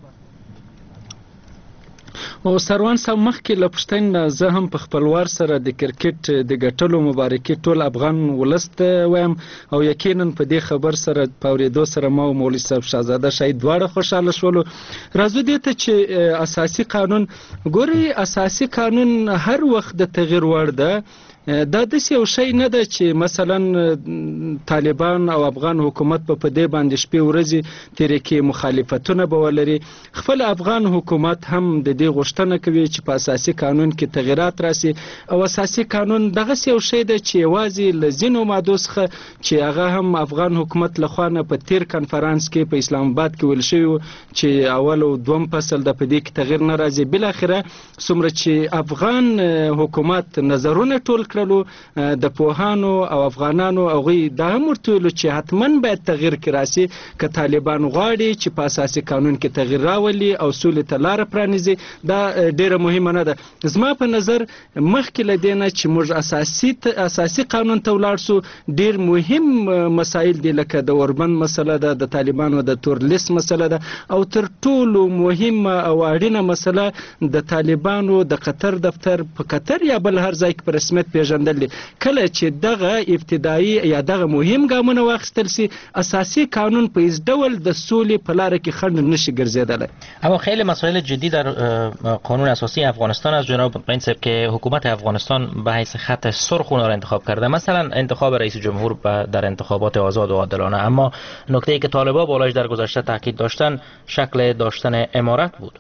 او سروان صاحب مخکې له پوښتنې زه هم په خپلوار سره د کرکټ د ګټلو مبارکي ټول افغان ولس ته وایم او یقینا په دې خبر سره په اورېدو سره ما او مولوي صاحب شهزاده شاید دواړه خوشحاله شولو. راځو دې ته چې اساسي قانون ګوري اساسي قانون هر وخت د تغیر وړ ده. دا داسې یو شی نه ده چې مثلا طالبان او افغان حکومت په دې باندې شپې ورځې تیرې کې مخالفتونه به ولري. خپل افغان حکومت هم د دې غوښتنه کوي چې په اساسي قانون کې تغیرات راسي او اساسي قانون دغسې یو شی ده چې یوازې له ځینو مادو څخه چې هغه هم افغان حکومت لخوا نه په تیر کنفرانس کې په اسلام آباد کې ویل شوي چې اول او دوم فصل د په دې کې تغیر نه راځي. بالاخره څومره چې افغان حکومت نظرونه ټول کړلو د پوهانو او افغانانو هغوی دا هم ورته ویلو چې حتما باید تغیر کې راسي که طالبان غواړي چې په اساسي قانون کې تغیر راولي او سولې ته لاره پرانیزي. دا ډیره مهمه نه ده. زما په نظر مخکې له دې نه چې موږ اساسي اساسي قانون ته ولاړ سو ډیر مهم مسایل دي لکه د اوربند مسله ده د طالبانو د تور لیست مسله ده او تر ټولو مهمه او اړینه مسله د طالبانو د قطر دفتر په قطر یا بل هر ځای کې په رسمیت پیژندل. کله چې دغه ابتدایي یا دغه مهم ګامونه واخیستل سي اساسي قانون په هیڅ ډول د سولې په لاره کې خنډ نشي ګرځیدلی. اما خیلی مسائل جدی در قانون اساسی افغانستان از جناب مطمئن صاحب که حکومت افغانستان به حیث خط سرخ اونها را انتخاب کرده، مثلا انتخاب رئیس جمهور در انتخابات آزاد و عادلانه. اما نکته ای که طالبان بالاش در گذشته تاکید داشتن شکل داشتن امارت بود.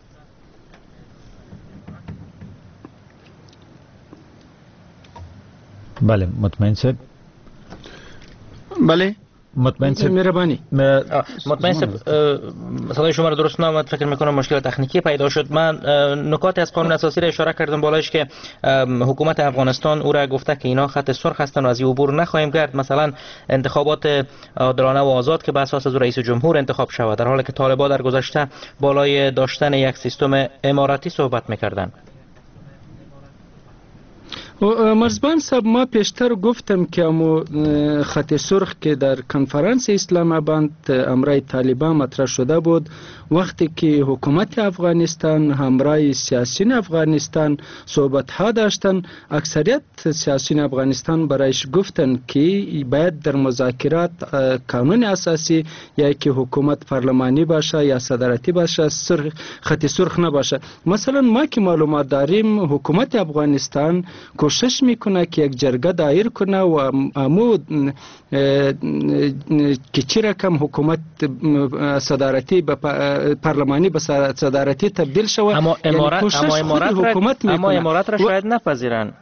بله مطمئن صاحب. بله مطمئن صاحب مهربانی مطمئن صاحب صدای شما رو درست نامد، فکر میکنم مشکل تکنیکی پیدا شد. من نکات از قانون اساسی را اشاره کردم بالایش که حکومت افغانستان او را گفته که اینا خط سرخ هستند و از این عبور نخواهیم کرد. مثلا انتخابات عادلانه و آزاد که بر اساس از رئیس جمهور انتخاب شود، در حالی که طالبان در گذشته بالای داشتن یک سیستم اماراتی صحبت میکردند. مرزبان صاحب، ما پیشتر گفتم که امو خط سرخ که در کنفرانس اسلام آباد امرای طالبان مطرح شده بود، وقتی که حکومت افغانستان همراه سیاسیون افغانستان صحبت ها داشتن، اکثریت سیاسیون افغانستان برایش گفتن که باید در مذاکرات قانون اساسی یا که حکومت پارلمانی باشه یا صدارتی باشه، سرخ خط سرخ نباشه. مثلا ما که معلومات داریم حکومت افغانستان کوشش میکنه که یک جرگه دایر کنه و امو که چی رقم حکومت صدارتی به پارلمانی به صدارتی تبدیل شود. اما امارات اما امارات حکومت میکنه، اما امارات را شاید نپذیرن.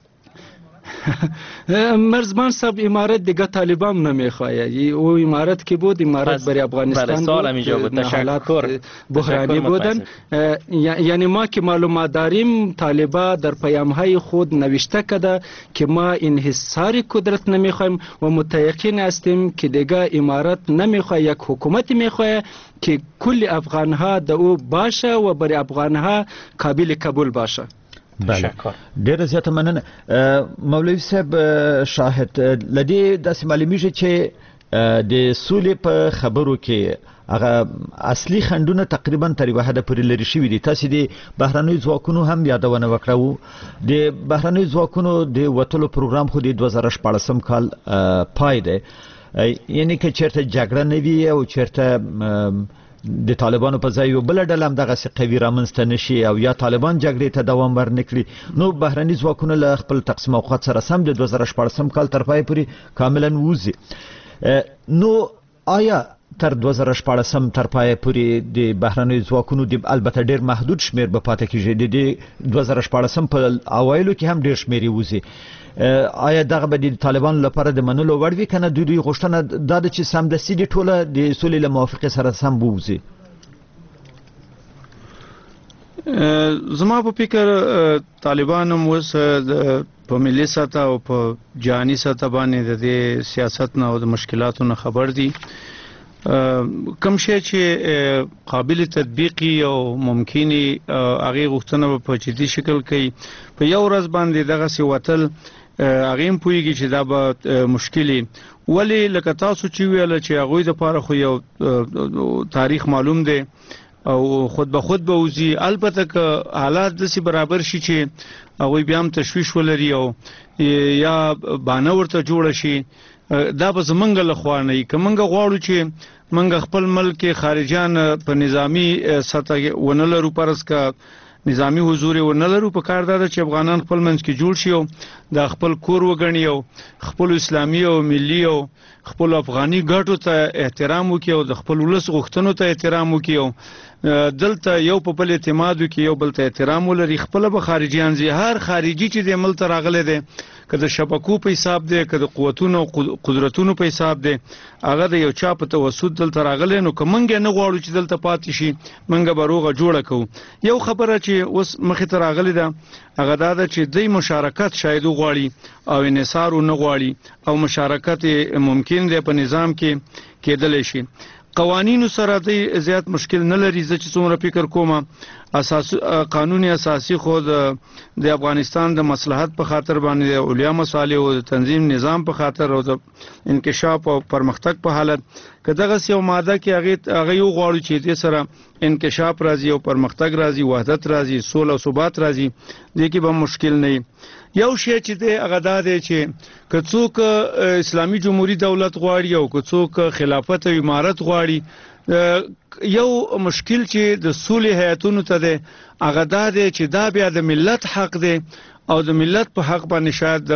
مرزبان صاحب، امارات دیگه طالبان نمیخواه. او امارات که بود، امارات برای افغانستان بود، حالات بحرانی بودن. یعنی ما که معلومات داریم طالبان در پیام های خود نوشته کده که ما انحصار قدرت نمیخوایم و متیقن هستیم که دیگه امارات نمیخواه، یک حکومت میخواه که کل افغان ها د او باشه و برای افغان ها قابل قبول باشه. بله، ډیره زیاته مننه. مولوي صاحب شاهد، لدی داسې معلومیږي چې د سولې په خبرو کې هغه اصلي خنډونه تقریبا تر یوه حده پورې لرې شوي دي. تاسې د بهرنیو ځواکونو هم یادونه وکړه. د بهرنیو ځواکونو د وتلو پروګرام خو د دوه زره شپاړسم کال پای دی. یعنی که چېرته جګړه نه وي او چېرته د طالبانو په ځای یو بل ډله هم دغسې قوي رامنځته نشي او یا طالبان جګړې ته دوام ورنکړي، نو بهرني ځواکونه له خپل تقسیم اوقات سره سم د دوه زره شپاړسم کال تر پای پورې کاملا ووځي. نو آیا تر دوه زره شپاړسم تر پای پورې د بهرنیو ځواکونو د البته ډېر محدود شمېر به پاتې کېږي، د دوه زره شپاړسم په اوایلو کې هم ډېر شمېر یې وځي، آیا دغه به د طالبانو لپاره د منلو وړ وي که نه؟ دوی غوښتنه دا ده چې سمدستي د ټوله د سولې له موافقې سره سم ووځي. زما په فکر طالبان هم اوس په ملي سطح او په جهاني سطح باندې د دې سیاست نه او د مشکلاتو نه خبر دي. کوم شی چې قابل تطبیقي او ممکني هغه غوښتنه په جدي شکل کوي، په یو ورځ باندې دغه وتل هغه هم پوهیږي چې دا به مشکلي. ولی لکه تاسو چې ویل چې هغوی د پاره خو یو تاریخ معلوم دی او خود به خود به وزي. البته که حالات داسې برابر شي چې هغوی بیا هم تشویش ولري او یا بانه ورته جوړه شي، دا به زمونږ له خوا نه وي. که موږ غواړو چې موږ خپل ملک خارجان په نظامی سطح ونه لرو، فرض که نظامی حضور ونه لرو، په کار دا ده چې افغانان خپل منځ کې جوړ شي او د خپل کور وګڼي او خپل اسلامي او ملي او خپل افغاني ګټو ته احترام وکړي او د خپل ولس غوښتنو ته احترام وکړي او دلته یو په بل اعتماد وکړي، یو بل ته احترام ولري. خپل به خارجيان زی هر خارجي چې د ملک راغله دي، که د شبکو په حساب دی، که د قوتونو او قدرتونو په حساب دی، هغه د یو چا په توسط دلته راغلی، نو که موږ نه غواړو چې دلته پاتې شي، موږ به روغه جوړه کوو. یو خبره چې اوس مخې ته راغلې ده هغه دا ده چې دوی مشارکت شاید وغواړي او انحصار ونه غواړي او مشارکت ممکن دی په نظام کې کېدلی شي. قوانینو سره د زیات مشکل نه لري. زه چې څومره فکر کوم اساس قانوني اساسي خو د افغانستان د مصلحت په خاطر باندې اولیا مصالح او تنظیم نظام په خاطر او د انکشاف او پرمختګ په حالت که دغه یو ماده کې هغه هغه یو غواړي چې دې سره انکشاف راځي او پرمختګ راځي، وحدت راځي، سوله او ثبات راځي، دې کې به مشکل نه. یو شی چې د هغه دا دی چې که څوک اسلامي جمهوریت دولت غواړي او که څوک خلافت او امارت غواړي، یو مشکل چې د سولې هیاتونو ته دی هغه دا دی چې دا بیا د ملت حق دی او د ملت په حق باندې شاید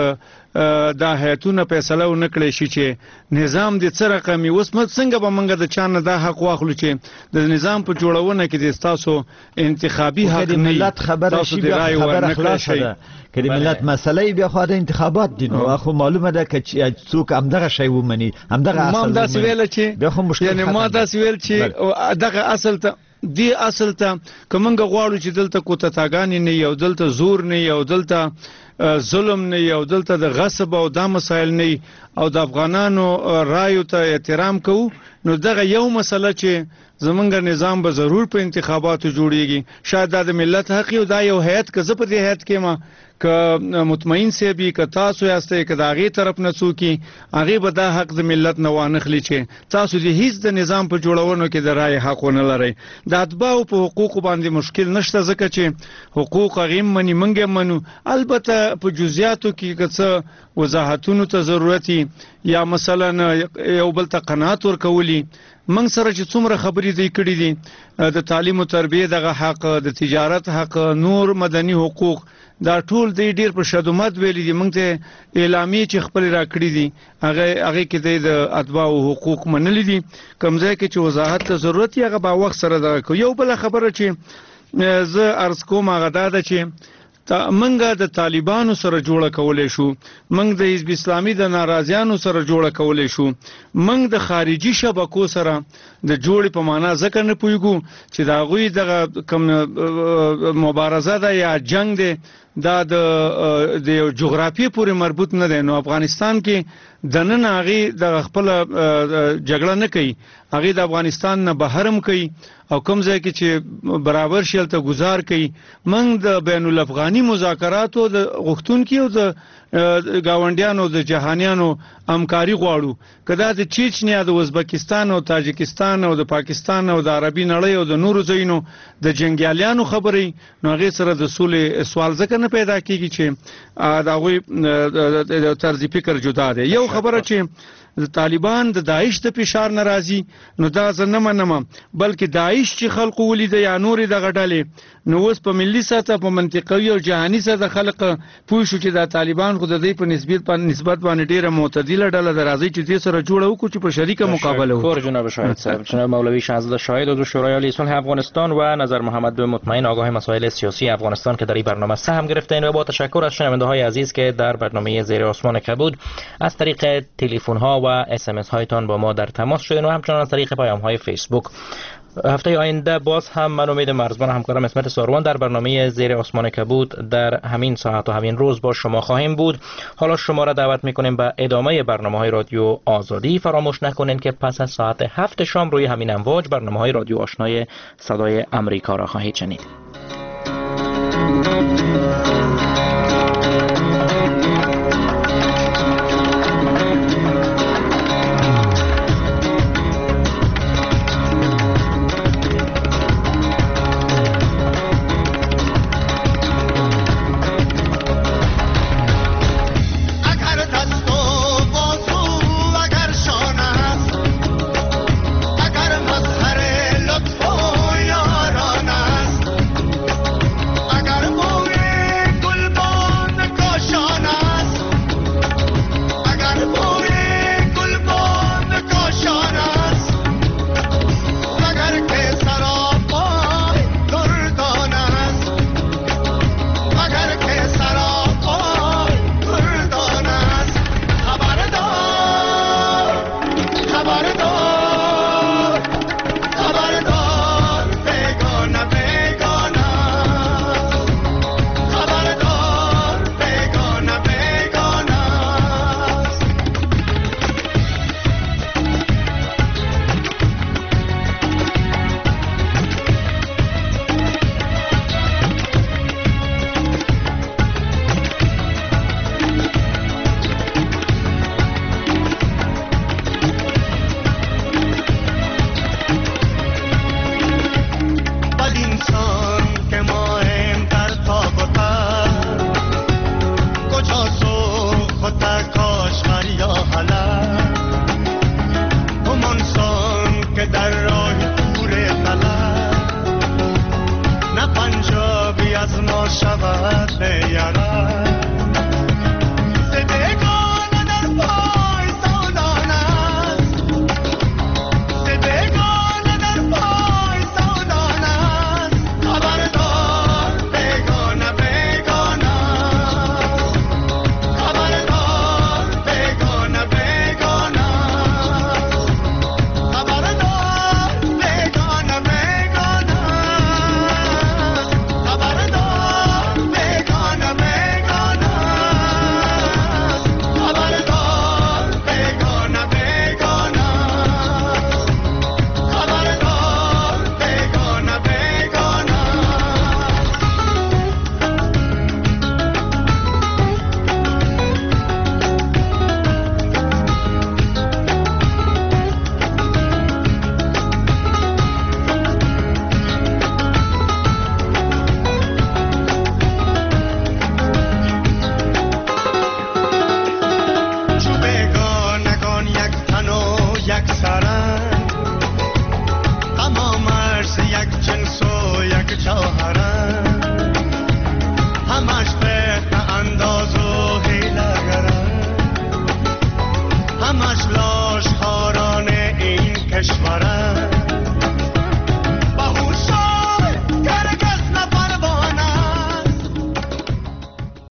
دا هیاتونه فیصله ونه کړي شي چې نظام د څه رقمي اوس مت څنګه به موږ د چانه دا حق واخلو چې د نظام په جوړونه کې د تاسو انتخابي حق نه ملت خبره شي خبره خلاصه ده که د ملت مسله بیا خو د انتخابات دي نو خو معلومه ده چې څوک همدغه شی ومني همدغه اصل ما دا ویل چې بیا خو مشکل یعنی ما دا ویل چې دغه اصل ته دی اصل ته کومنګ غواړو چې دلته کوتتاګانی نه یو دلته زور نه یو دلته ظلم نه یو دلته د غصب او د مسایل نه او د افغانانو رایو ته احترام کوو نو دغه یو مسله چې زمونږ نظام به ضرور په انتخاباتو جوړیږي شاید د ملت حق یو دا یو هیئت که زه په دې هیئت کې ما که مطمئن سی بي که تاسو یاستئ که د هغې طرف نه څوک هغې به دا حق د ملت نه وانخلي چې تاسو د هیڅ د نظام په جوړولو کې د رای حق ونه لرئ د اتباعو په حقوقو باندې مشکل نشته ځکه چې حقوق هغې مني موږ منو البته په جزئیاتو کې که څه وضاحتونو ته ضرورت یا مثلا یو بل ته قناعت ورکولي موږ سره چې څومره خبرې دی کړې دي د تعلیم او تربیه دغه حق د تجارت حق نور مدني حقوق دا ټول دی ډیر په شدومت ویلي دي موږ ته اعلامیه چې خپل را کړې دي هغه هغه کې د اتباع او حقوق منلي دي کمزای کې چې وضاحت ته ضرورت یې هغه با وخت سره دا یو بل خبره چې زه عرض کوم هغه دا ده چې منګه د طالبانو سره جوړه کولای شو منګ د حزب اسلامي د ناراضیانو سره جوړه کولای شو منګ د خارجي شبکو سره د جوړې په معنا ځکه نه پویګو چې دا غوي د کوم مبارزه ده یا جنگ ده دا د د جغرافي پورې مربوط نه ده نو افغانستان کې د نن هغه د خپل جګړه نه کوي هغه د افغانستان نه بهرم کوي او کوم ځای کې چې برابر شیل ته گزار کوي منګ د بین الافغاني مذاکراتو د غوښتونکو او د گاونډیانو د جهانیانو همکاري غواړو کدا د چچنیا د ازبکستان او تاجکستان او د پاکستان او د عربي نړۍ او د نورو ځایونو د جنگیالیانو خبرې نو هغه سره د سولې سوال ځکه نه پیدا کیږي چې دا غوي د طرز فکر جدا ده یو خبره چې د طالبان د داعش ته فشار ناراضي نو دا زنه منم بلکې داعش چې خلق ولید یا نور د غټلې نو اوس په ملي سطح په منطقوي او جهاني سطح خلق پوه شو چې د طالبان خو د دې په نسبت په نسبت باندې ډیره معتدله ډله درازي چې دې سره جوړه وکړي چې په شریکه مقابله وکړي جناب شاهد صاحب جناب مولوی شهزاده شاهد عضو شورای عالی صلح افغانستان و نظر محمد به مطمئن آگاه مسائل سیاسی افغانستان که در این برنامه سهم گرفتین و با تشکر از شنونده های عزیز که در برنامه زیر آسمان کبود از طریق تلفن ها و اس ام اس هایتان با ما در تماس شدین و همچنان از طریق پیام های فیسبوک. هفته آینده باز هم من امید مرزبان همکارم اسمت ساروان در برنامه زیر آسمان کبود در همین ساعت و همین روز با شما خواهیم بود. حالا شما را دعوت میکنیم به ادامه برنامه های رادیو آزادی. فراموش نکنین که پس از ساعت هفت شام روی همین امواج برنامه های رادیو آشنای صدای امریکا را خواهید شنید.